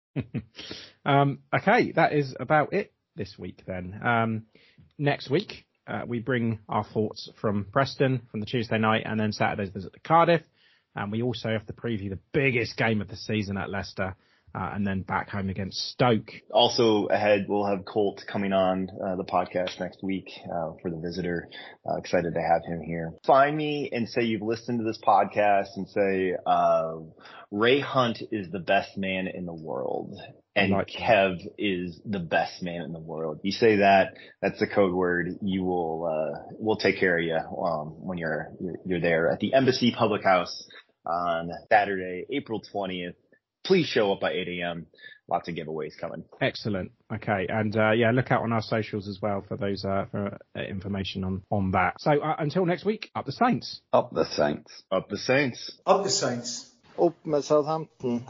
um, okay, that is about it this week then. Um, next week, uh, we bring our thoughts from Preston from the Tuesday night, and then Saturday's visit to Cardiff. And we also have to preview the biggest game of the season at Leicester, uh, and then back home against Stoke. Also ahead, we'll have Colt coming on uh, the podcast next week uh, for the visitor. Uh, excited to have him here. Find me and say you've listened to this podcast and say uh, Ray Hunt is the best man in the world. And like Kev that. is the best man in the world. You say that, that's the code word. You will, uh, we'll take care of you, um, when you're, you're, you're there at the Embassy Public House on Saturday, April twentieth. Please show up by eight a.m. Lots of giveaways coming. Excellent. Okay. And, uh, yeah, look out on our socials as well for those, uh, for uh, information on, on that. So, uh, until next week, up the Saints. Up the Saints. Up the Saints. Up the Saints. Up med Southampton.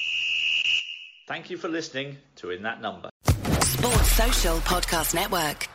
Thank you for listening to In That Number. Sports Social Podcast Network.